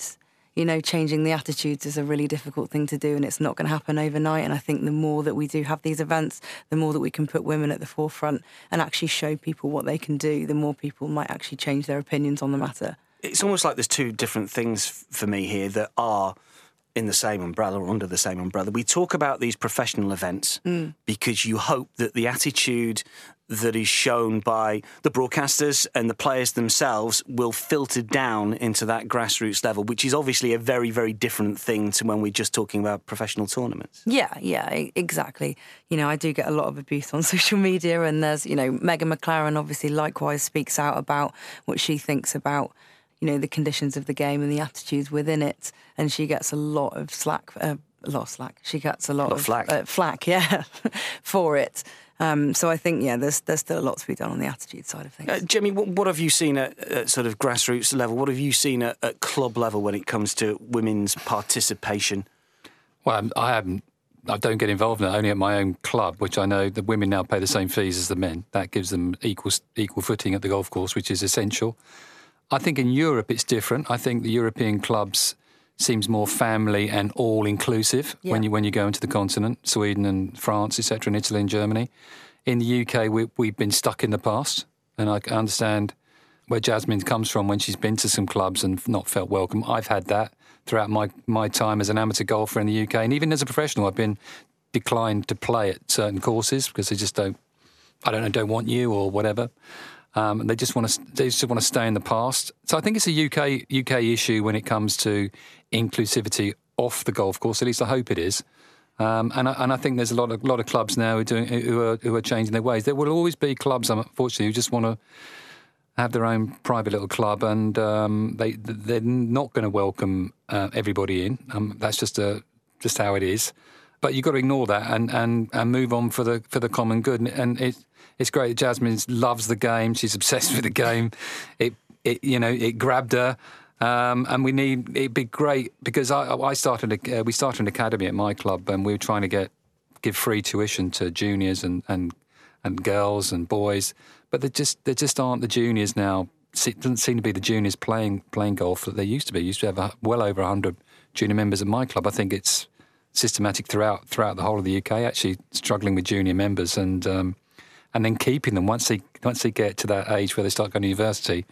You know, changing the attitudes is a really difficult thing to do, and it's not going to happen overnight. And I think the more that we do have these events, the more that we can put women at the forefront and actually show people what they can do, the more people might actually change their opinions on the matter. It's almost like there's two different things for me here that are in the same umbrella or under the same umbrella. We talk about these professional events mm. because you hope that the attitude that is shown by the broadcasters and the players themselves will filter down into that grassroots level, which is obviously a very, very different thing to when we're just talking about professional tournaments. Yeah, yeah, exactly. You know, I do get a lot of abuse on social media, and there's, you know, Megan McLaren obviously likewise speaks out about what she thinks about, you know, the conditions of the game and the attitudes within it, and she gets a lot of slack, uh, a lot of slack. She gets a lot, a lot of, of flack, uh, flack, yeah, for it. Um, so I think, yeah, there's there's still a lot to be done on the attitude side of things. Uh, Jimmy, what, what have you seen at, at sort of grassroots level? What have you seen at, at club level when it comes to women's participation? Well, I haven't. I don't get involved in it, only at my own club, which I know the women now pay the same fees as the men. That gives them equal equal footing at the golf course, which is essential. I think in Europe it's different. I think the European clubs seems more family and all-inclusive yeah. when you when you go into the continent, Sweden and France, et cetera, and Italy and Germany. In the U K, we, we've been stuck in the past, and I understand where Jasmine comes from when she's been to some clubs and not felt welcome. I've had that throughout my, my time as an amateur golfer in the U K, and even as a professional, I've been declined to play at certain courses because they just don't, I don't know, don't want you or whatever. Um, and they just want to they just want to stay in the past. So I think it's a U K U K issue when it comes to inclusivity off the golf course. At least I hope it is. Um, and I, and I think there's a lot of lot of clubs now who are doing who are who are changing their ways. There will always be clubs, unfortunately, who just want to have their own private little club, and um, they they're not going to welcome uh, everybody in. Um, that's just a just how it is. But you've got to ignore that and, and, and move on for the for the common good. And it, it's great that Jasmine loves the game. She's obsessed with the game. It, it you know, it grabbed her. Um, and we need, it'd be great because I, I started, a, uh, we started an academy at my club, and we were trying to get, give free tuition to juniors and, and, and girls and boys. But there just, there just aren't the juniors now. It doesn't seem to be the juniors playing, playing golf that they used to be. Used to have a, well over one hundred junior members at my club. I think it's systematic throughout throughout the whole of the U K, actually struggling with junior members and um, and then keeping them once they once they get to that age where they start going to university.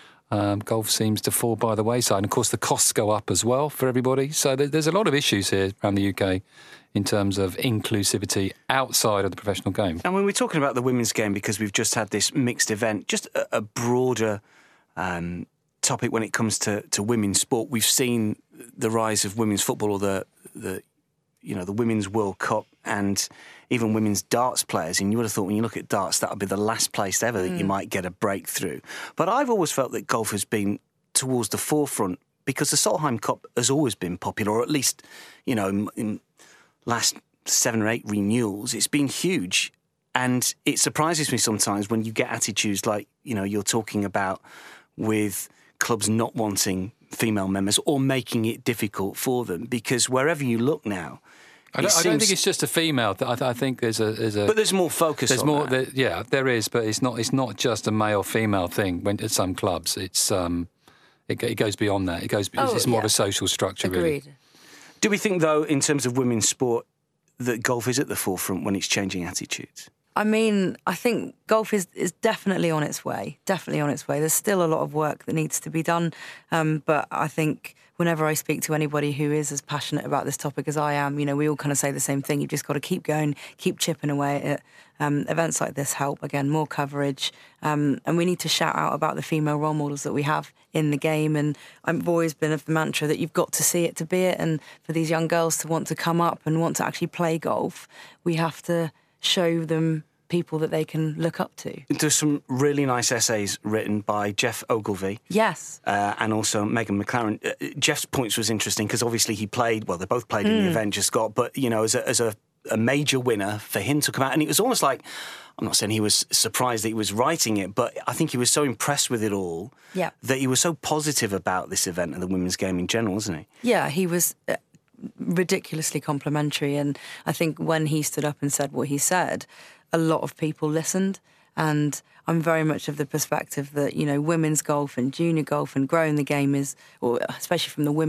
Um, golf seems to fall by the wayside, and of course the costs go up as well for everybody. So there, there's a lot of issues here around the U K in terms of inclusivity outside of the professional game. And when we're talking about the women's game, because we've just had this mixed event, just a, a broader um, topic when it comes to, to women's sport, we've seen the rise of women's football, or the the you know, the Women's World Cup, and even women's darts players. And you would have thought when you look at darts, that would be the last place ever that mm. you might get a breakthrough. But I've always felt that golf has been towards the forefront because the Solheim Cup has always been popular, or at least, you know, in, in last seven or eight renewals, it's been huge. And it surprises me sometimes when you get attitudes like, you know, you're talking about with clubs not wanting female members or making it difficult for them, because wherever you look now, I don't, seems... I don't think it's just a female. I, th- I think there's a, there's a. But there's more focus. There's on more. that. There, yeah, there is, but it's not. It's not just a male-female thing. When at some clubs, it's um, it, it goes beyond that. It goes. Oh, it's more yeah. of a social structure, Agreed. really. Do we think, though, in terms of women's sport, that golf is at the forefront when it's changing attitudes? I mean, I think golf is, is definitely on its way, definitely on its way. There's still a lot of work that needs to be done, um, but I think whenever I speak to anybody who is as passionate about this topic as I am, you know, we all kind of say the same thing. You've just got to keep going, keep chipping away at it. Um, events like this help, again, more coverage, um, and we need to shout out about the female role models that we have in the game. And I've always been of the mantra that you've got to see it to be it, and for these young girls to want to come up and want to actually play golf, we have to show them people that they can look up to. There's some really nice essays written by Jeff Ogilvie. Yes. Uh, and also Megan McLaren. Uh, Jeff's points was interesting because obviously he played, well, they both played mm. in the event just got, but, you know, as a, as a, a major winner for him to come out, and it was almost like, I'm not saying he was surprised that he was writing it, but I think he was so impressed with it all yeah. that he was so positive about this event and the women's game in general, wasn't he? Yeah, he was... Uh, ridiculously complimentary, and I think when he stood up and said what he said, a lot of people listened. And I'm very much of the perspective that, you know, women's golf and junior golf and growing the game is, or especially from the women's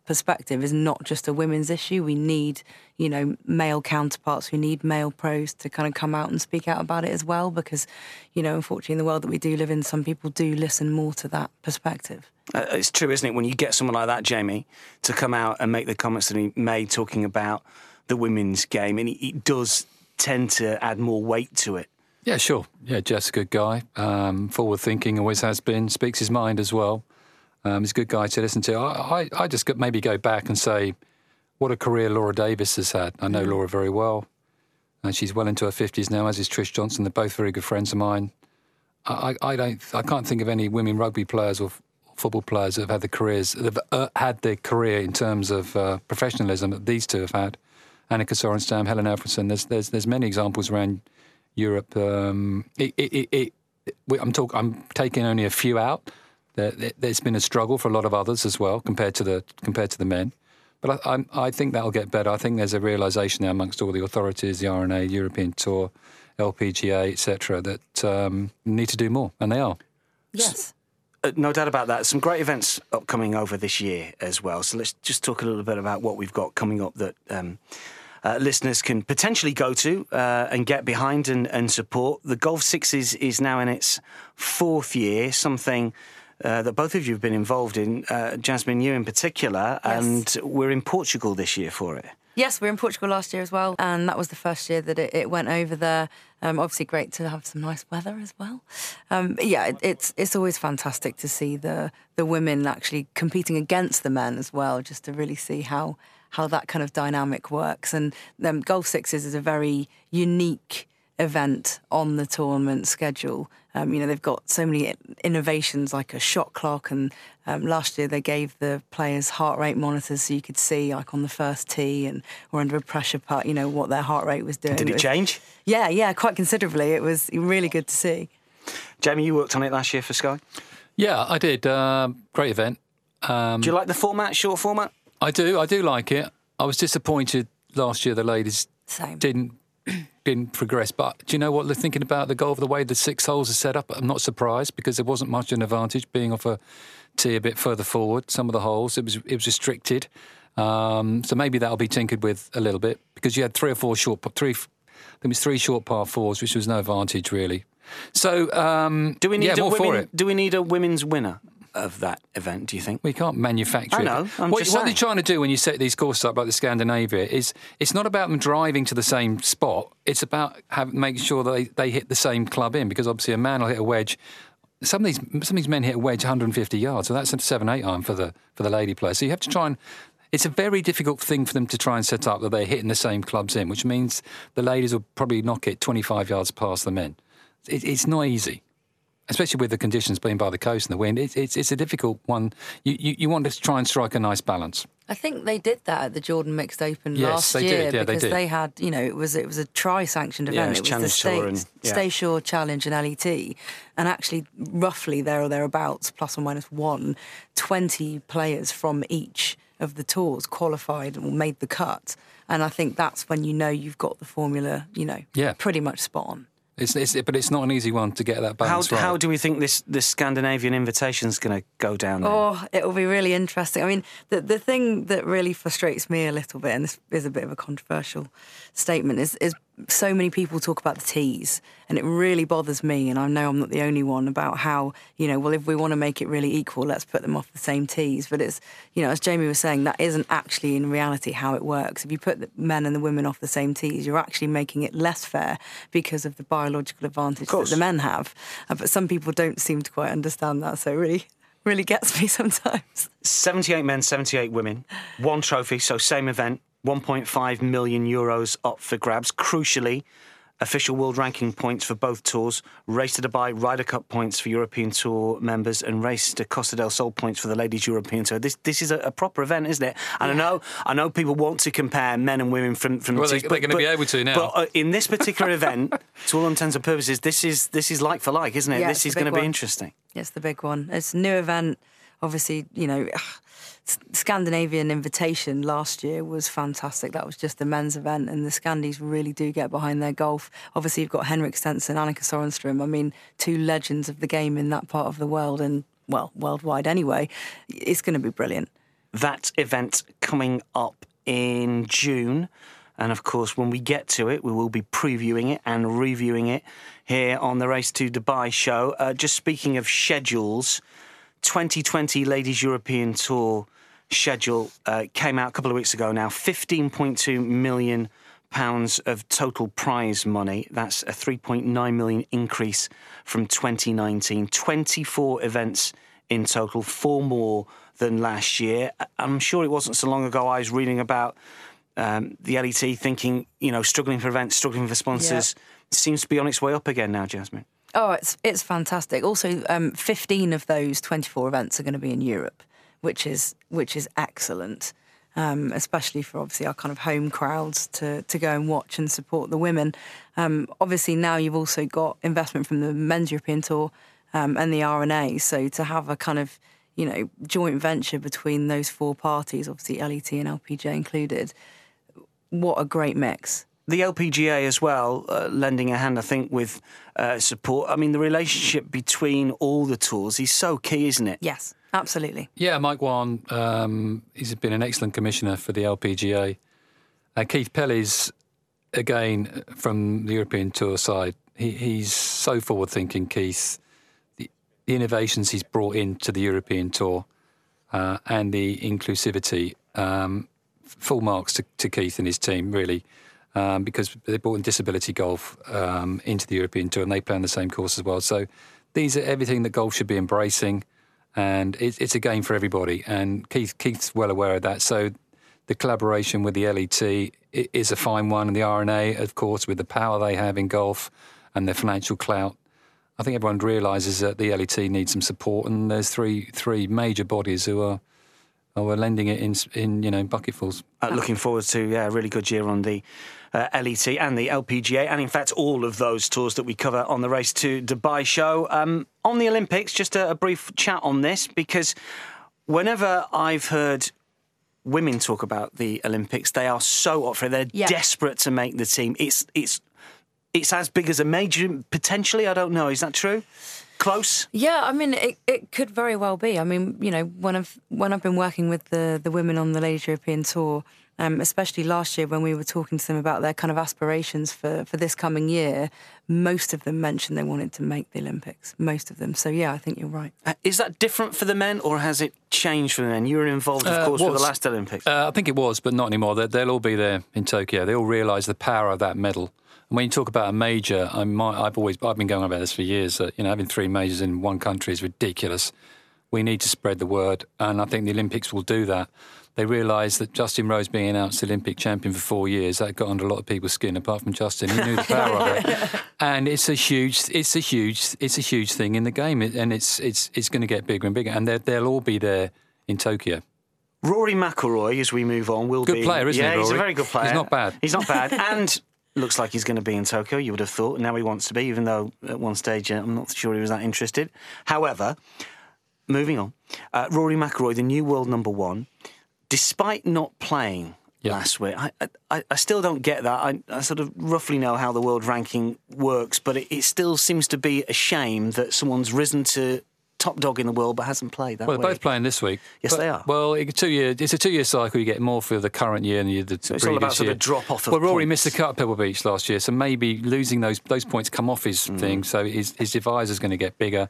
perspective is not just a women's issue. We need, you know, male counterparts. We need male pros to kind of come out and speak out about it as well, because, you know, unfortunately in the world that we do live in, some people do listen more to that perspective. Uh, it's true, isn't it, when you get someone like that, Jamie, to come out and make the comments that he made talking about the women's game, and he, he does tend to add more weight to it. Yeah, sure. Yeah, Jeff's a good guy, um, forward-thinking, always has been, speaks his mind as well. Um, he's a good guy to listen to. I, I, I just maybe go back and say what a career Laura Davis has had. I know mm. Laura very well. And she's well into her fifties now, as is Trish Johnson. They're both very good friends of mine. I, I, I don't. I can't think of any women rugby players or f- football players that have had the careers that have uh, had their career in terms of uh, professionalism that these two have had. Annika Sorenstam, Helen Alfredsson. There's there's there's many examples around Europe. Um, it, it, it, it, I'm talk, I'm taking only a few out. There's been a struggle for a lot of others as well compared to the compared to the men, but I, I, I think that'll get better. I think there's a realisation now amongst all the authorities, the R N A, European Tour, L P G A, et cetera, that um, need to do more, and they are. Yes. Uh, no doubt about that. Some great events upcoming over this year as well. So let's just talk a little bit about what we've got coming up that um, uh, listeners can potentially go to uh, and get behind and, and support. The Golf Sixes is now in its fourth year, something Uh, that both of you have been involved in, uh, Jasmine, you in particular, yes. and we're in Portugal this year for it. Yes, we were in Portugal last year as well, and that was the first year that it, it went over there. Um, obviously, great to have some nice weather as well. Um, but yeah, it, it's it's always fantastic to see the the women actually competing against the men as well, just to really see how how that kind of dynamic works. And um, Golf Sixes is a very unique event on the tournament schedule. Um, you know, they've got so many innovations like a shot clock, and um, last year they gave the players heart rate monitors so you could see, like on the first tee and or under a pressure putt, you know, what their heart rate was doing. Did it, it was, change? Yeah, yeah, quite considerably. It was really good to see. Jamie, you worked on it last year for Sky? Yeah, I did. Uh, great event. Um, do you like the format, short format? I do. I do like it. I was disappointed last year the ladies Same. didn't didn't progress. But do you know what? They're thinking about the golf, the way the six holes are set up. I'm not surprised, because there wasn't much of an advantage being off a tee a bit further forward. Some of the holes, it was it was restricted. Um, so maybe that'll be tinkered with a little bit, because you had three or four short, three. There was three short par fours, which was no advantage really. So um, do we need yeah, a more women, for it. Do we need a women's winner of that event, do you think? We can't manufacture I it. know, I'm what, just what saying. they're trying to do when you set these courses up like the Scandinavia is it's not about them driving to the same spot. It's about have, making sure that they, they hit the same club in, because obviously a man will hit a wedge. Some of these some of these men hit a wedge one hundred fifty yards, so that's a seven eight iron for the for the lady player. So you have to try and it's a very difficult thing for them to try and set up that they're hitting the same clubs in, which means the ladies will probably knock it twenty-five yards past the men. It, it's not easy, especially with the conditions being by the coast and the wind. It's it's, it's a difficult one. You, you you want to try and strike a nice balance. I think they did that at the Jordan Mixed Open yes, last they year did. Yeah, because they, did. they had, you know, it was it was a tri-sanctioned event. Yeah, it was, it was the Challenge Stay, Tour and, yeah. Stay Shore Challenge and L E T, and actually roughly there or thereabouts, plus or minus one, twenty players from each of the tours qualified or made the cut. And I think that's when you know you've got the formula, you know, yeah. pretty much spot on. It's, it's, but it's not an easy one to get that balance how, right. How do we think this, this Scandinavian invitation is going to go down then? Oh, it'll be really interesting. I mean, the the thing that really frustrates me a little bit, and this is a bit of a controversial statement, is, is so many people talk about the tees, and it really bothers me, and I know I'm not the only one, about how, you know, well, if we want to make it really equal, let's put them off the same tees. But it's, you know, as Jamie was saying, that isn't actually in reality how it works. If you put the men and the women off the same tees, you're actually making it less fair because of the biological advantage that the men have. Uh, but some people don't seem to quite understand that, so it really, really gets me sometimes. seventy-eight men, seventy-eight women, one trophy, so same event, one point five million euros up for grabs. Crucially, official world ranking points for both tours, Race to Dubai Ryder Cup points for European Tour members, and Race to Costa del Sol points for the Ladies European Tour. This this is a, a proper event, isn't it? And yeah. I know I know people want to compare men and women from from. Well, the they, teams, they're going to be able to now. But uh, in this particular event, to all intents and purposes, this is this is like for like, isn't it? Yeah, this is going to be interesting. It's the big one. It's a new event. Obviously, you know, Scandinavian Invitation last year was fantastic. That was just the men's event, and the Scandies really do get behind their golf. Obviously, you've got Henrik Stenson, Annika Sorenstam. I mean, two legends of the game in that part of the world, and, well, worldwide anyway. It's going to be brilliant. that event coming up in June. And of course, when we get to it, we will be previewing it and reviewing it here on the Race to Dubai show. Uh, just speaking of schedules, twenty twenty Ladies European Tour schedule uh, came out a couple of weeks ago now. fifteen point two million pounds of total prize money. That's a three point nine million increase from twenty nineteen. twenty-four events in total, four more than last year. I'm sure it wasn't so long ago I was reading about um, the L E T thinking, you know, struggling for events, struggling for sponsors. Yeah. It seems to be on its way up again now, Jasmine. Oh, it's it's fantastic. Also, um, fifteen of those twenty-four events are going to be in Europe, which is which is excellent, um, especially for obviously our kind of home crowds to to go and watch and support the women. Um, obviously, now you've also got investment from the Men's European Tour um, and the R N A. So to have a kind of, you know, joint venture between those four parties, obviously L E T and L P G A included, what a great mix. The L P G A as well, uh, lending a hand, I think, with uh, support. I mean, the relationship between all the tours is so key, isn't it? Yes, absolutely. Yeah, Mike Wan, um, he's been an excellent commissioner for the L P G A. Uh, Keith Pelly's, again, from the European Tour side, he, he's so forward-thinking, Keith. The, the innovations he's brought into the European Tour uh, and the inclusivity, um, full marks to, to Keith and his team, really. Um, because they brought in disability golf um, into the European Tour and they play on the same course as well. So these are everything that golf should be embracing, and it, it's a game for everybody. And Keith Keith's well aware of that. So the collaboration with the L E T is a fine one, and the R N A, of course, with the power they have in golf and their financial clout. I think everyone realises that the L E T needs some support, and there's three three major bodies who are. Oh, we're lending it in, in you know, bucketfuls. Uh, looking forward to yeah, a really good year on the uh, L E T and the L P G A, and in fact all of those tours that we cover on the Race to Dubai show. Um, on the Olympics, just a, a brief chat on this, because whenever I've heard women talk about the Olympics, they are so up for it. They're yeah. desperate to make the team. It's it's it's as big as a major, potentially. I don't know. Is that true? Close? Yeah, I mean, it, it could very well be. I mean, you know, when I've when I've been working with the, the women on the Ladies European Tour, um, especially last year when we were talking to them about their kind of aspirations for, for this coming year, most of them mentioned they wanted to make the Olympics. Most of them. So, yeah, I think you're right. Uh, is that different for the men, or has it changed for the men? You were involved, of Uh, course, with was- the last Olympics. Uh, I think it was, but not anymore. They, they'll all be there in Tokyo. They all realise the power of that medal. And when you talk about a major, I might, I've always I've been going on about this for years. That you know, having three majors in one country is ridiculous. We need to spread the word, and I think the Olympics will do that. They realise that Justin Rose being announced Olympic champion for four years, that got under a lot of people's skin. Apart from Justin, he knew the power of it, and it's a huge, it's a huge, it's a huge thing in the game, it, and it's it's it's going to get bigger and bigger, and they'll all be there in Tokyo. Rory McIlroy, as we move on, will Good be... player, isn't yeah, he, he's a Rory? very good player. He's not bad. He's not bad, and looks like he's going to be in Tokyo, you would have thought. Now he wants to be, even though at one stage uh, I'm not sure he was that interested. However, moving on, uh, Rory McIlroy, the new world number one, despite not playing Yep. last week, I, I, I still don't get that. I, I sort of roughly know how the world ranking works, but it, it still seems to be a shame that someone's risen to top dog in the world but hasn't played that Well, they're week. both playing this week. Yes, But- they are. Well, it, two year, it's a two-year cycle. You get more for the current year than you did the So it's previous all about sort year. of drop-off of Well, Rory points. missed the cut at Pebble Beach last year, so maybe losing those those points come off his Mm. thing, so his, his divisor's going to get bigger.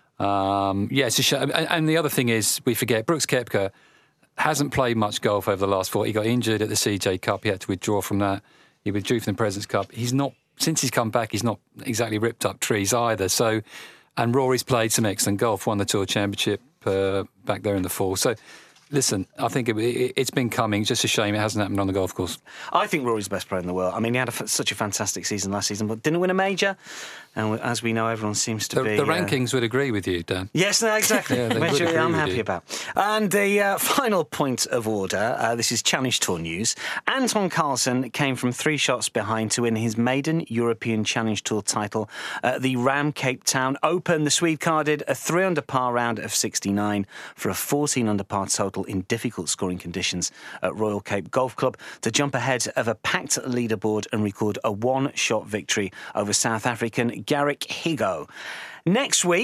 Um, yeah, it's a shame. And, and the other thing is, we forget, Brooks Koepka hasn't played much golf over the last four. He got injured at the C J Cup. He had to withdraw from that. He withdrew from the President's Cup. He's not, since he's come back, he's not exactly ripped up trees either. So, and Rory's played some excellent golf, won the Tour Championship uh, back there in the fall. So, listen, I think it, it, it's been coming. Just a shame it hasn't happened on the golf course. I think Rory's the best player in the world. I mean, he had a f such a fantastic season last season, but didn't win a major. And as we know, everyone seems to The, be... the uh, rankings would agree with you, Dan. Yes, no, exactly. Yeah, they Which would agree I'm with happy you. about. And the uh, final point of order, uh, this is Challenge Tour news. Anton Carlsen came from three shots behind to win his maiden European Challenge Tour title at the Ram Cape Town Open. The Swede carded a three under par round of sixty-nine for a fourteen under par total in difficult scoring conditions at Royal Cape Golf Club to jump ahead of a packed leaderboard and record a one-shot victory over South African Garrick Higo. Next week,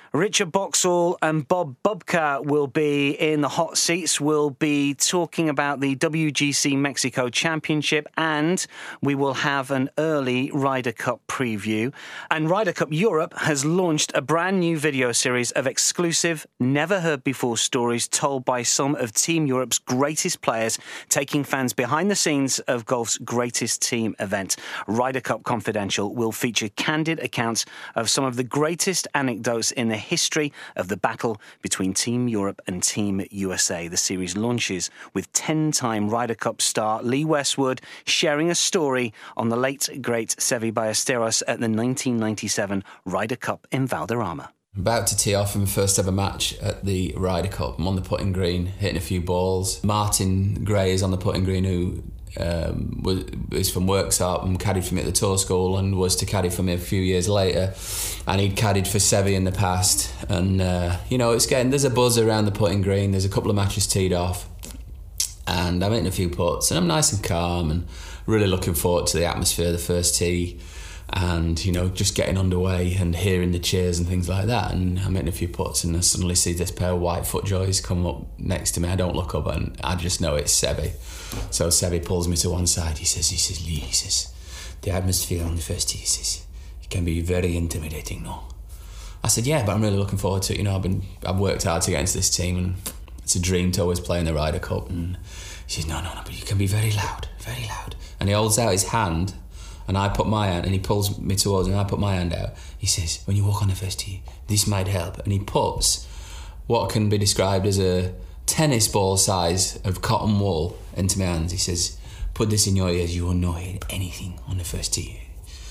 Richard Boxall and Bob Bubka will be in the hot seats. We'll be talking about the W G C Mexico Championship, and we will have an early Ryder Cup preview. And Ryder Cup Europe has launched a brand new video series of exclusive, never-heard-before stories told by some of Team Europe's greatest players, taking fans behind the scenes of golf's greatest team event. Ryder Cup Confidential will feature candid accounts of some of the greatest anecdotes in the history of the battle between Team Europe and Team U S A. The series launches with ten-time Ryder Cup star Lee Westwood sharing a story on the late, great Seve Ballesteros at the nineteen ninety-seven Ryder Cup in Valderrama. About to tee off in my first ever match at the Ryder Cup. I'm on the putting green, hitting a few balls. Martin Gray is on the putting green, who um, was, is from Worksop and caddied for me at the Tour School and was to caddy for me a few years later. And he'd caddied for Seve in the past. And, uh, you know, it's getting, there's a buzz around the putting green. There's a couple of matches teed off. And I'm hitting a few putts and I'm nice and calm and really looking forward to the atmosphere, the first tee. And, you know, just getting underway and hearing the cheers and things like that. And I'm hitting a few putts and I suddenly see this pair of white FootJoys come up next to me. I don't look up and I just know it's Seve. So Seve pulls me to one side. He says, he says, Lee, he says, the atmosphere on the first tee, he says, it can be very intimidating, no? I said, yeah, but I'm really looking forward to it. You know, I've been, I've worked hard to get into this team and it's a dream to always play in the Ryder Cup. And he says, no, no, no, but you can be very loud, very loud. And he holds out his hand. And I put my hand, and he pulls me towards him, and I put my hand out. He says, when you walk on the first tee, this might help. And he puts what can be described as a tennis ball size of cotton wool into my hands. He says, put this in your ears, you will not hear anything on the first tee.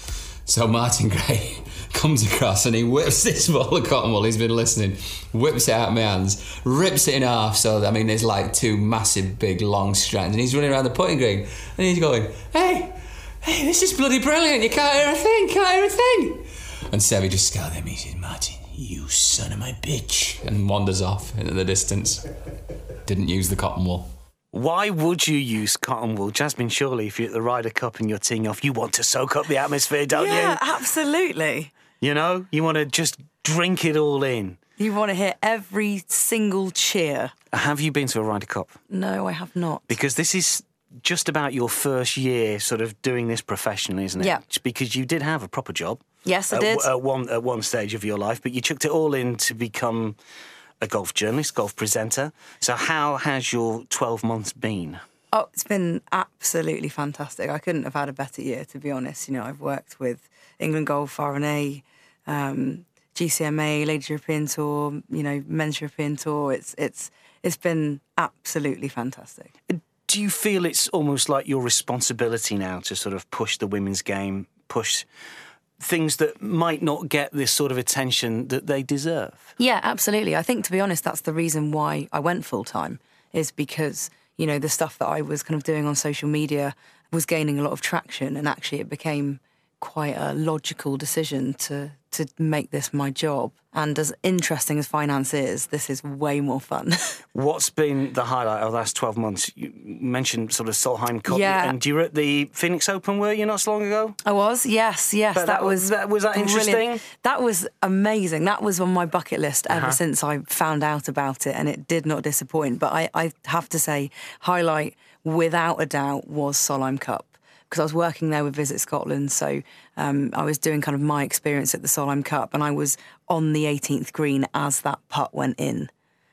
So Martin Gray comes across and he whips this ball of cotton wool, he's been listening, whips it out of my hands, rips it in half. So, I mean, there's like two massive, big, long strands. And he's running around the putting green, and he's going, hey, hey, this is bloody brilliant, you can't hear a thing, can't hear a thing. And Seve just scowled at me, he says, Martin, you son of my bitch, and wanders off into the distance. Didn't use the cotton wool. Why would you use cotton wool? Jasmine, surely if you're at the Ryder Cup and you're teeing off, you want to soak up the atmosphere, don't yeah, you? Yeah, absolutely. You know, you want to just drink it all in. You want to hear every single cheer. Have you been to a Ryder Cup? No, I have not. Because this is just about your first year sort of doing this professionally, isn't it? Yeah. Because you did have a proper job. Yes, I at, did. At one, at one stage of your life, but you chucked it all in to become a golf journalist, golf presenter. So how has your twelve months been? Oh, it's been absolutely fantastic. I couldn't have had a better year, to be honest. You know, I've worked with England Golf, R and A, um, G C M A, Ladies European Tour, you know, Men's European Tour. It's, it's, it's been absolutely fantastic. Do you feel it's almost like your responsibility now to sort of push the women's game, push things that might not get this sort of attention that they deserve? Yeah, absolutely. I think, to be honest, that's the reason why I went full-time, is because, you know, the stuff that I was kind of doing on social media was gaining a lot of traction, and actually it became quite a logical decision to to make this my job. And as interesting as finance is, this is way more fun. What's been the highlight of the last twelve months? You mentioned sort of Solheim Cup, yeah. and you were at the Phoenix Open, were you, not so long ago? I was, yes, yes. That, that was that was that brilliant. interesting? That was amazing. That was on my bucket list ever uh-huh. since I found out about it, and it did not disappoint. But I, I have to say, highlight without a doubt was Solheim Cup, because I was working there with Visit Scotland, so um, I was doing kind of my experience at the Solheim Cup, and I was on the eighteenth green as that putt went in.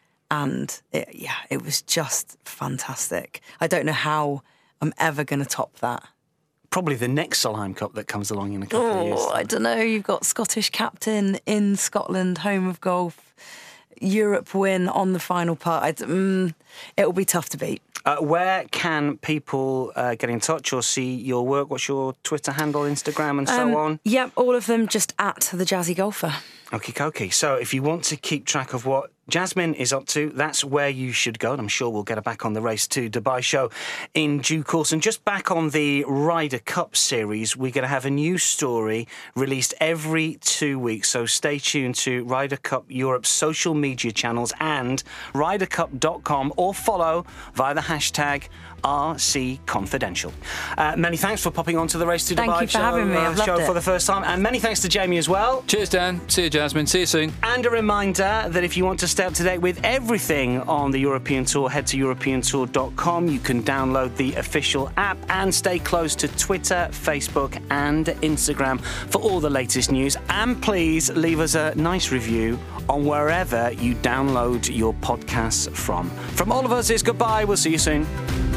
And, it, yeah, it was just fantastic. I don't know how I'm ever going to top that. Probably the next Solheim Cup that comes along in a couple oh, of years. I don't know. You've got Scottish captain in Scotland, home of golf, Europe win on the final putt. Mm, it'll be tough to beat. Uh, where can people uh, get in touch or see your work? What's your Twitter handle, Instagram, and so um, on? Yep, all of them just at the Jazzy Golfer. Okie dokie. So if you want to keep track of what Jasmine is up to, that's where you should go. And I'm sure we'll get her back on the Race to Dubai show in due course. And just back on the Ryder Cup series, we're going to have a new story released every two weeks. So stay tuned to Ryder Cup Europe's social media channels and ryder cup dot com, or follow via the hashtag R C Confidential. Uh, many thanks for popping on to the Race to Thank Dubai you for show, having me. uh, I've loved show it. for the first time. And many thanks to Jamie as well. Cheers, Dan. See you, Jasmine. See you soon. And a reminder that if you want to stay up to date with everything on the European Tour, head to european tour dot com. You can download the official app and stay close to Twitter, Facebook and Instagram for all the latest news. And please leave us a nice review on wherever you download your podcasts from. From all of us, it's goodbye. We'll see you soon.